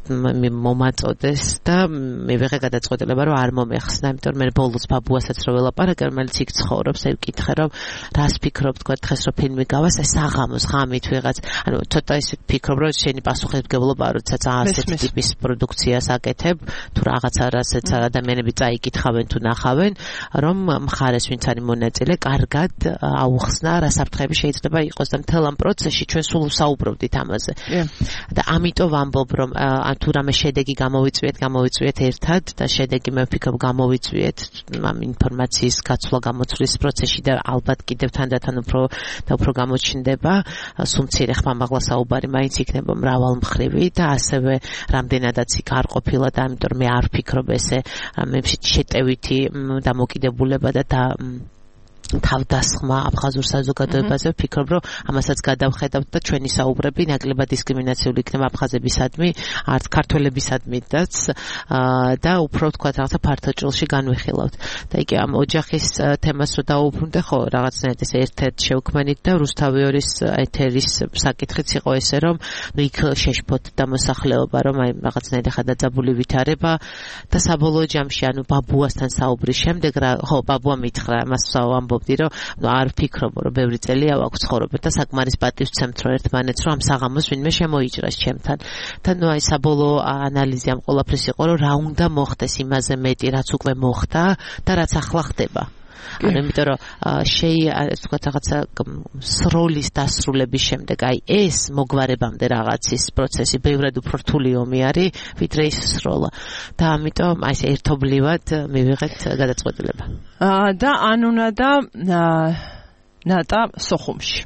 მომაწოდეს და მივიღე გადაწყვეტილება რომ არ მომეხსნა, იმიტომ რომ მე ბოლოს ბაბუასაც რო ველაპარაკე, რომელიც იქ ცხოვრობს, აი ვკითხე რომ რას ფიქრობ თქვა დღეს რომ ფილმი გავას, აი საღამოს ღამით ვიღაც, ანუ ცოტა ისე ფიქრობ რომ შენი პასუხისმგებლობა როდესაც ასეთი ტიპის პროდუქციას აკეთებ, თუ რაღაცა რასაც ადამიანები წაიკითხავენ თუ ნახავენ, რომ მხარეს ვინც არის მონაწილე, კარგად აუხსნა რა საფრთხეები შეიძლება იყოს და მთელ ამ პროცესში ჩვენ სულ საუბრობდით ამაზე. და ამიტომ ვამბობ რომ თუ რამე შედეგი გამოვიწვიეთ, გამოვიწვიეთ ერთად და შედეგი მე ვფიქრობ გამოვიწვიეთ ამ ინფორმაციის გაცვლა გამოცვლის პროცესში და ალბათ კიდევ თანდათან უფრო და უფრო გამოჩნდება, სულ მცირე ხმამაღლა საუბარი მაინც იქნება მრავალმხრივი და ასევე რამდენადაც იქ არ ყოფილა და ამიტომ მე არ ვფიქრობ ესე მე შეტევითი დამოკიდებულება და და თავდასხმა აფხაზურ საზოგადოებაზე ვფიქრობ რომ ამასაც გადავხედავთ და ჩვენი საუბრები ნაკლებად დისკრიმინაციული იქნება აფხაზებისადმი, არც ქართველებისადმიდაც და უფრო თქვა რაღაცა ფართო ჭრილში განვიხილავთ. და იგი ამ ოჯახის თემას რო დაუბრუნდე, ხო, რაღაცნაირად ეს ერთ-ერთ შევქმნით და რუსთავი ორის ეთერის საკითხიც იყო ესე რომ ნუ იქ შეშფოთ დამოსახლეობა, რომ აი რაღაცნაირად ხადაძაბული ვითარება და საბოლოო ჯამში ანუ ბაბუასთან საუბრის შემდეგ რა, ხო, ბაბუა მითხრა მას ვამბობ რომ არ ვფიქრობ რომ ბევრი წელია აქვს ცხოვრობენ და საკმარის პატივს ვცემთ რომ ერთმანეთს რომ ამ საღამოს ვინმე შემოიჭრას ჩემთან და ნუ აი საბოლოო ანალიზი ამ ყველაფრის იყო რომ რა უნდა მოხდეს იმაზე მეტი რაც უკვე მოხდა და რაც ახლა ხდება. ანუ იმიტომ რომ შეი თქვა რაღაცა სროლის დასრულების შემდეგ აი ეს მოგვარებამდე რაღაცის პროცესი ბევრად უფრო რთული ომი არის ვიდრე ის სროლა და ამიტომ აი ეს ერთობლივად მივიღეთ გადაწყვეტილება. და ანუნა და ნატა სოხუმში.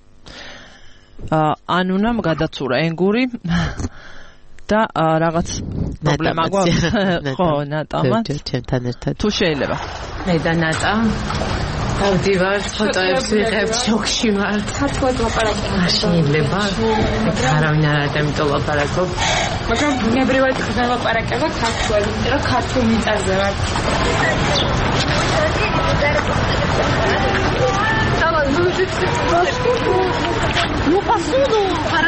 ანუნამ გადაცურა ენგური და რაღაც პრობლემა გვაქვს ხო ნატამაც ჩემთან ერთად თუ შეიძლება მე და ნატა ავდივარ ფოტოებს ვიღებთ შოქში ვარ ქართულად ლაპარაკობ შეიძლება არავინ არ არის ამიტომ ლაპარაკობ მაგრამ ბუნებრივად ხდება ლაპარაკება ქართულად იმიტომ რომ ქართულ მიწაზე ვარ ну посуду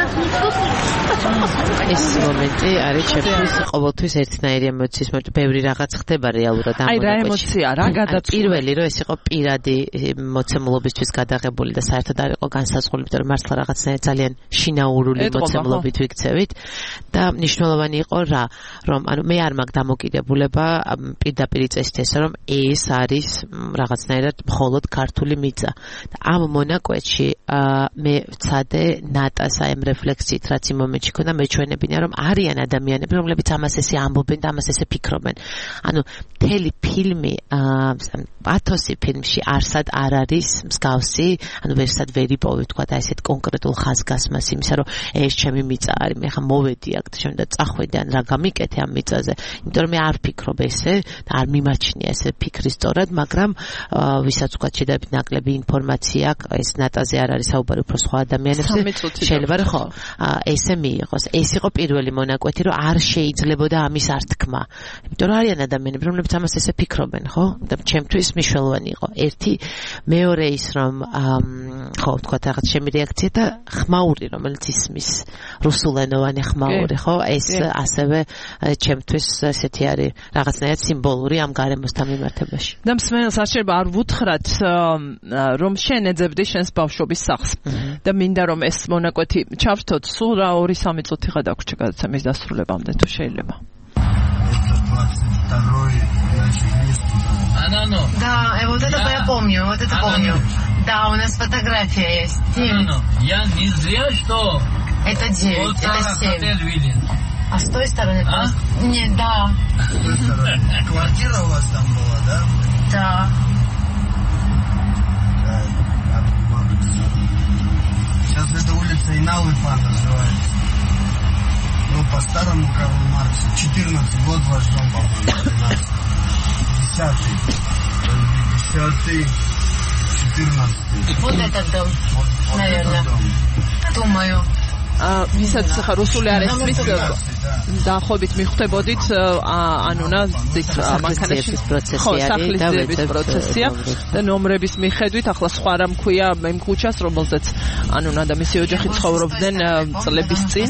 ეს მომენტი არის ჩემთვის ყოველთვის ერთნაირი ემოციის მომენტი, ბევრი რაღაც ხდება რეალურად ამ აი რა ემოცია, რა გადაწყვეტა პირველი რომ ეს იყო პირადი მოცემულობისთვის გადაღებული და საერთოდ არ იყო განსაზღვრული, იმიტომ რომ მართლა რაღაცნაირად ძალიან შინაურული მოცემულობით ვიქცევით და მნიშვნელოვანი იყო რა, რომ ანუ მე არ მაქვს დამოკიდებულება პირდაპირ წესით ესე რომ ეს არის რაღაცნაირად მხოლოდ ქართული მიწა და ამ მონაკვეთში მე ვცადე ნატას აი ამ რეფლექსიით რაც იმ მომენტში ქონდა მეჩვენებინა რომ არიან ადამიანები რომლებიც ამას ესე ამბობენ და ამას ესე ფიქრობენ. ანუ მთელი ფილმი პათოსი ფილმში არსად არ არის მსგავსი, ანუ ვერსად ვერ იპოვე თქვა და ესეთ კონკრეტულ ხაზგასმას იმისა რომ ეს ჩემი მიწა არის, მე ხა მოვედი აქ და შემდა წახვედი ან რა გამიკეთე ამ მიწაზე. იმიტომ რომ მე არ ფიქრობ ესე და არ მიმაჩნია ესე ფიქრი სწორად, მაგრამ ვისაც თქვა შედარებით ნაკლები ინფორმაცია აქვს, ეს ნატაზე არ არის საუბარი უფრო სხვა ადამიანებზე. შეიძლება რომ ხო ესე მიიღოს. ეს იყო პირველი მონაკვეთი, რომ არ შეიძლებოდა ამის ართქმა. იმიტომ რომ არიან ადამიანები, რომლებიც ამას ესე ფიქრობენ, ხო? და ჩემთვის მნიშვნელოვანი იყო. ერთი, მეორე ის რომ ხო, თქვა რაღაც ჩემი რეაქცია და ხმაური, რომელიც ისმის რუსულენოვანი ხმაური, ხო? ეს ასევე ჩემთვის ესეთი არის რაღაცნაირად სიმბოლური ამ გარემოსთან მიმართებაში. და მსმენელს არ შეიძლება არ ვუთხრათ რომ შენ ეძებდი შენს ბავშვობის სახლს და მინდა რომ ეს მონაკვეთი ჩავრთოთ სულ რა ორი სამი წუთი გადაგვრჩა გადაცემის დასრულებამდე თუ შეიძლება. Анано. Да, вот это я помню, вот это помню. Да, у нас фотография есть. Анано. Я не зря, что это девять, это семь. А с той стороны? А? Не, да. Квартира у вас там была, да? Да. Сейчас эта улица Инал-Ифан называется. Ну, по-старому Карл Маркс. четырнадцать год ваш дом, по-моему, двенадцать. десятый. десятый. четырнадцатый. Вот этот дом, вот, вот наверное. Этот дом. Думаю. ვისაც ხა რუსული არ ესმის დაახლოებით მიხვდებოდით ანუნა ის მანქანაში პროცესი არის და ვეცებ პროცესია და ნომრების მიხედვით ახლა სხვა რამ ქვია იმ ქუჩას რომელზეც ანუნა და მისი ოჯახი ცხოვრობდნენ წლების წინ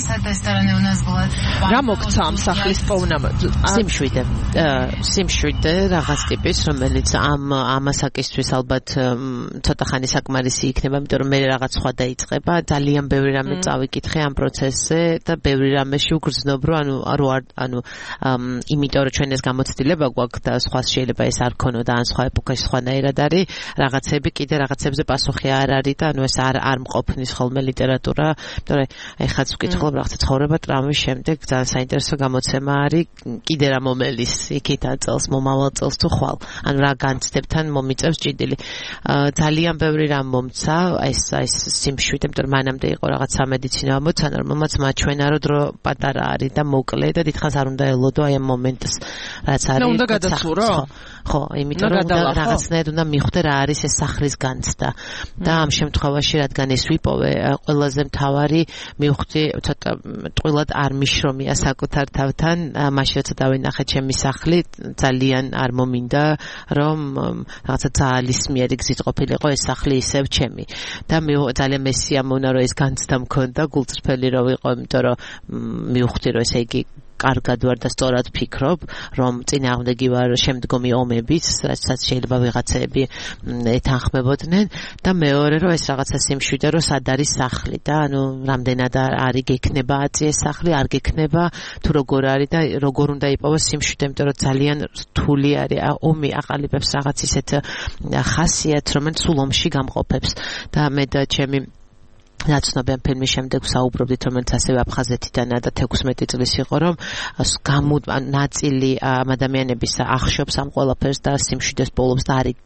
რა მოგცა ამ სახლის პოვნა სიმშვიდე სიმშვიდე რაღაც ტიპის რომელიც ამ ამასაკისთვის ალბათ ცოტა ხანი საკმარისი იქნება იმიტომ რომ მე რაღაც სხვა დაიწყება ძალიან ბევრი რამე წავიკითხე ამ პროცესზე და ბევრი რამეში უგრძნობ რომ ანუ ანუ იმიტომ რომ ჩვენ ეს გამოცდილება გვაქვს და სხვა შეიძლება ეს არ ქონოდა და ან სხვა ეპოქაში სხვანაირად არის რაღაცები კიდე რაღაცებზე პასუხი არ არის და ანუ ეს არ არ მყოფნის ხოლმე ლიტერატურა იმიტომ რომ ეხაც ვკითხულობ რაღაცა ცხოვრება ტრამვის შემდეგ ძალიან საინტერესო გამოცემა არის კიდე რა მომელის იქით აწელს მომავალ წელს თუ ხვალ ანუ რა განცდებთან მომიწევს ჭიდილი ძალიან ბევრი რამ მომცა ეს ეს სიმშვიდე იმიტომ რომ მანამდე იყო რაღაც სამედიცინო ამოცანა რომელმაც მაჩვენა რომ დრო პატარა არის და მოკლე და დიდხანს არ უნდა ელოდო აი ამ მომენტს რაც არის და უნდა გადაცურო ხო იმიტომ რომ რაღაცნაირად უნდა მიხვდე რა არის ეს სახლის განცდა და ამ შემთხვევაში რადგან ეს ვიპოვე ყველაზე მთავარი მივხვდი ცოტა ტყუილად არ მიშრომია საკუთარ თავთან მაშინ როცა დავინახე ჩემი სახლი ძალიან არ მომინდა რომ რაღაცა ძალისმიერი გზით ყოფილიყო ეს სახლი ისევ ჩემი და ძალიან მესიამოვნა რომ ეს განცდა მქონდა გულწრფელი რო ვიყო იმიტომ რომ მივხვდი რომ ესე იგი კარგად ვარ და სწორად ფიქრობ, რომ წინააღმდეგი ვარ შემდგომი ომების, რასაც შეიძლება ვიღაცები ეთანხმებოდნენ და მეორე რომ ეს რაღაცა სიმშვიდე რომ სად არის სახლი და ანუ რამდენად არის გექნება აწი ეს სახლი, არ გექნება თუ როგორ არის და როგორ უნდა იპოვოს სიმშვიდე, იმიტომ რომ ძალიან რთული არის ომი აყალიბებს რაღაც ისეთ ხასიათს, რომელიც სულ ომში გამყოფებს და მე და ჩემი ნაცნობი ფილმის შემდეგ საუბრობდით რომელიც ასევე აფხაზეთიდანაა და თექვსმეტი წლის იყო რომ გამო ნაწილი ამ ადამიანების ახშობს ამ ყველაფერს და სიმშვიდეს პოულობს და არის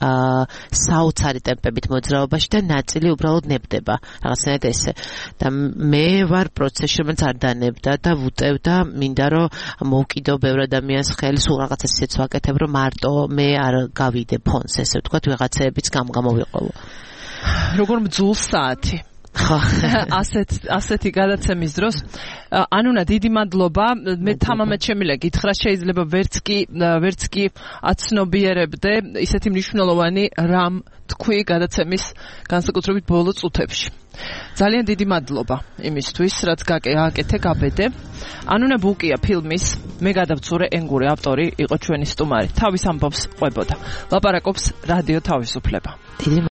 საოცარი ტემპებით მოძრაობაში და ნაწილი უბრალოდ ნებდება რაღაცნაირად ესე და მე ვარ პროცესში რომელიც არ დანებდა და ვუტევ და მინდა რომ მოვკიდო ბევრ ადამიანს ხელი სულ რაღაცას ისეც ვაკეთებ რომ მარტო მე არ გავიდე ფონს ესე ვთქვათ ვიღაცეებიც გამომიყოლო როგორ მძულს საათი ასეთ ასეთი გადაცემის დროს ანუნა დიდი მადლობა მე თამამად შემიძლია გითხრა შეიძლება ვერც კი ვერც კი აცნობიერებდე ისეთი მნიშვნელოვანი რამ თქვი გადაცემის განსაკუთრებით ბოლო წუთებში ძალიან დიდი მადლობა იმისთვის რაც გააკეთე გაბედე ანუნა ბუკია ფილმის მე გადავწურე ენგური ავტორი იყო ჩვენი სტუმარი თავის ამბავს ყვებოდა ლაპარაკობს რადიო თავისუფლება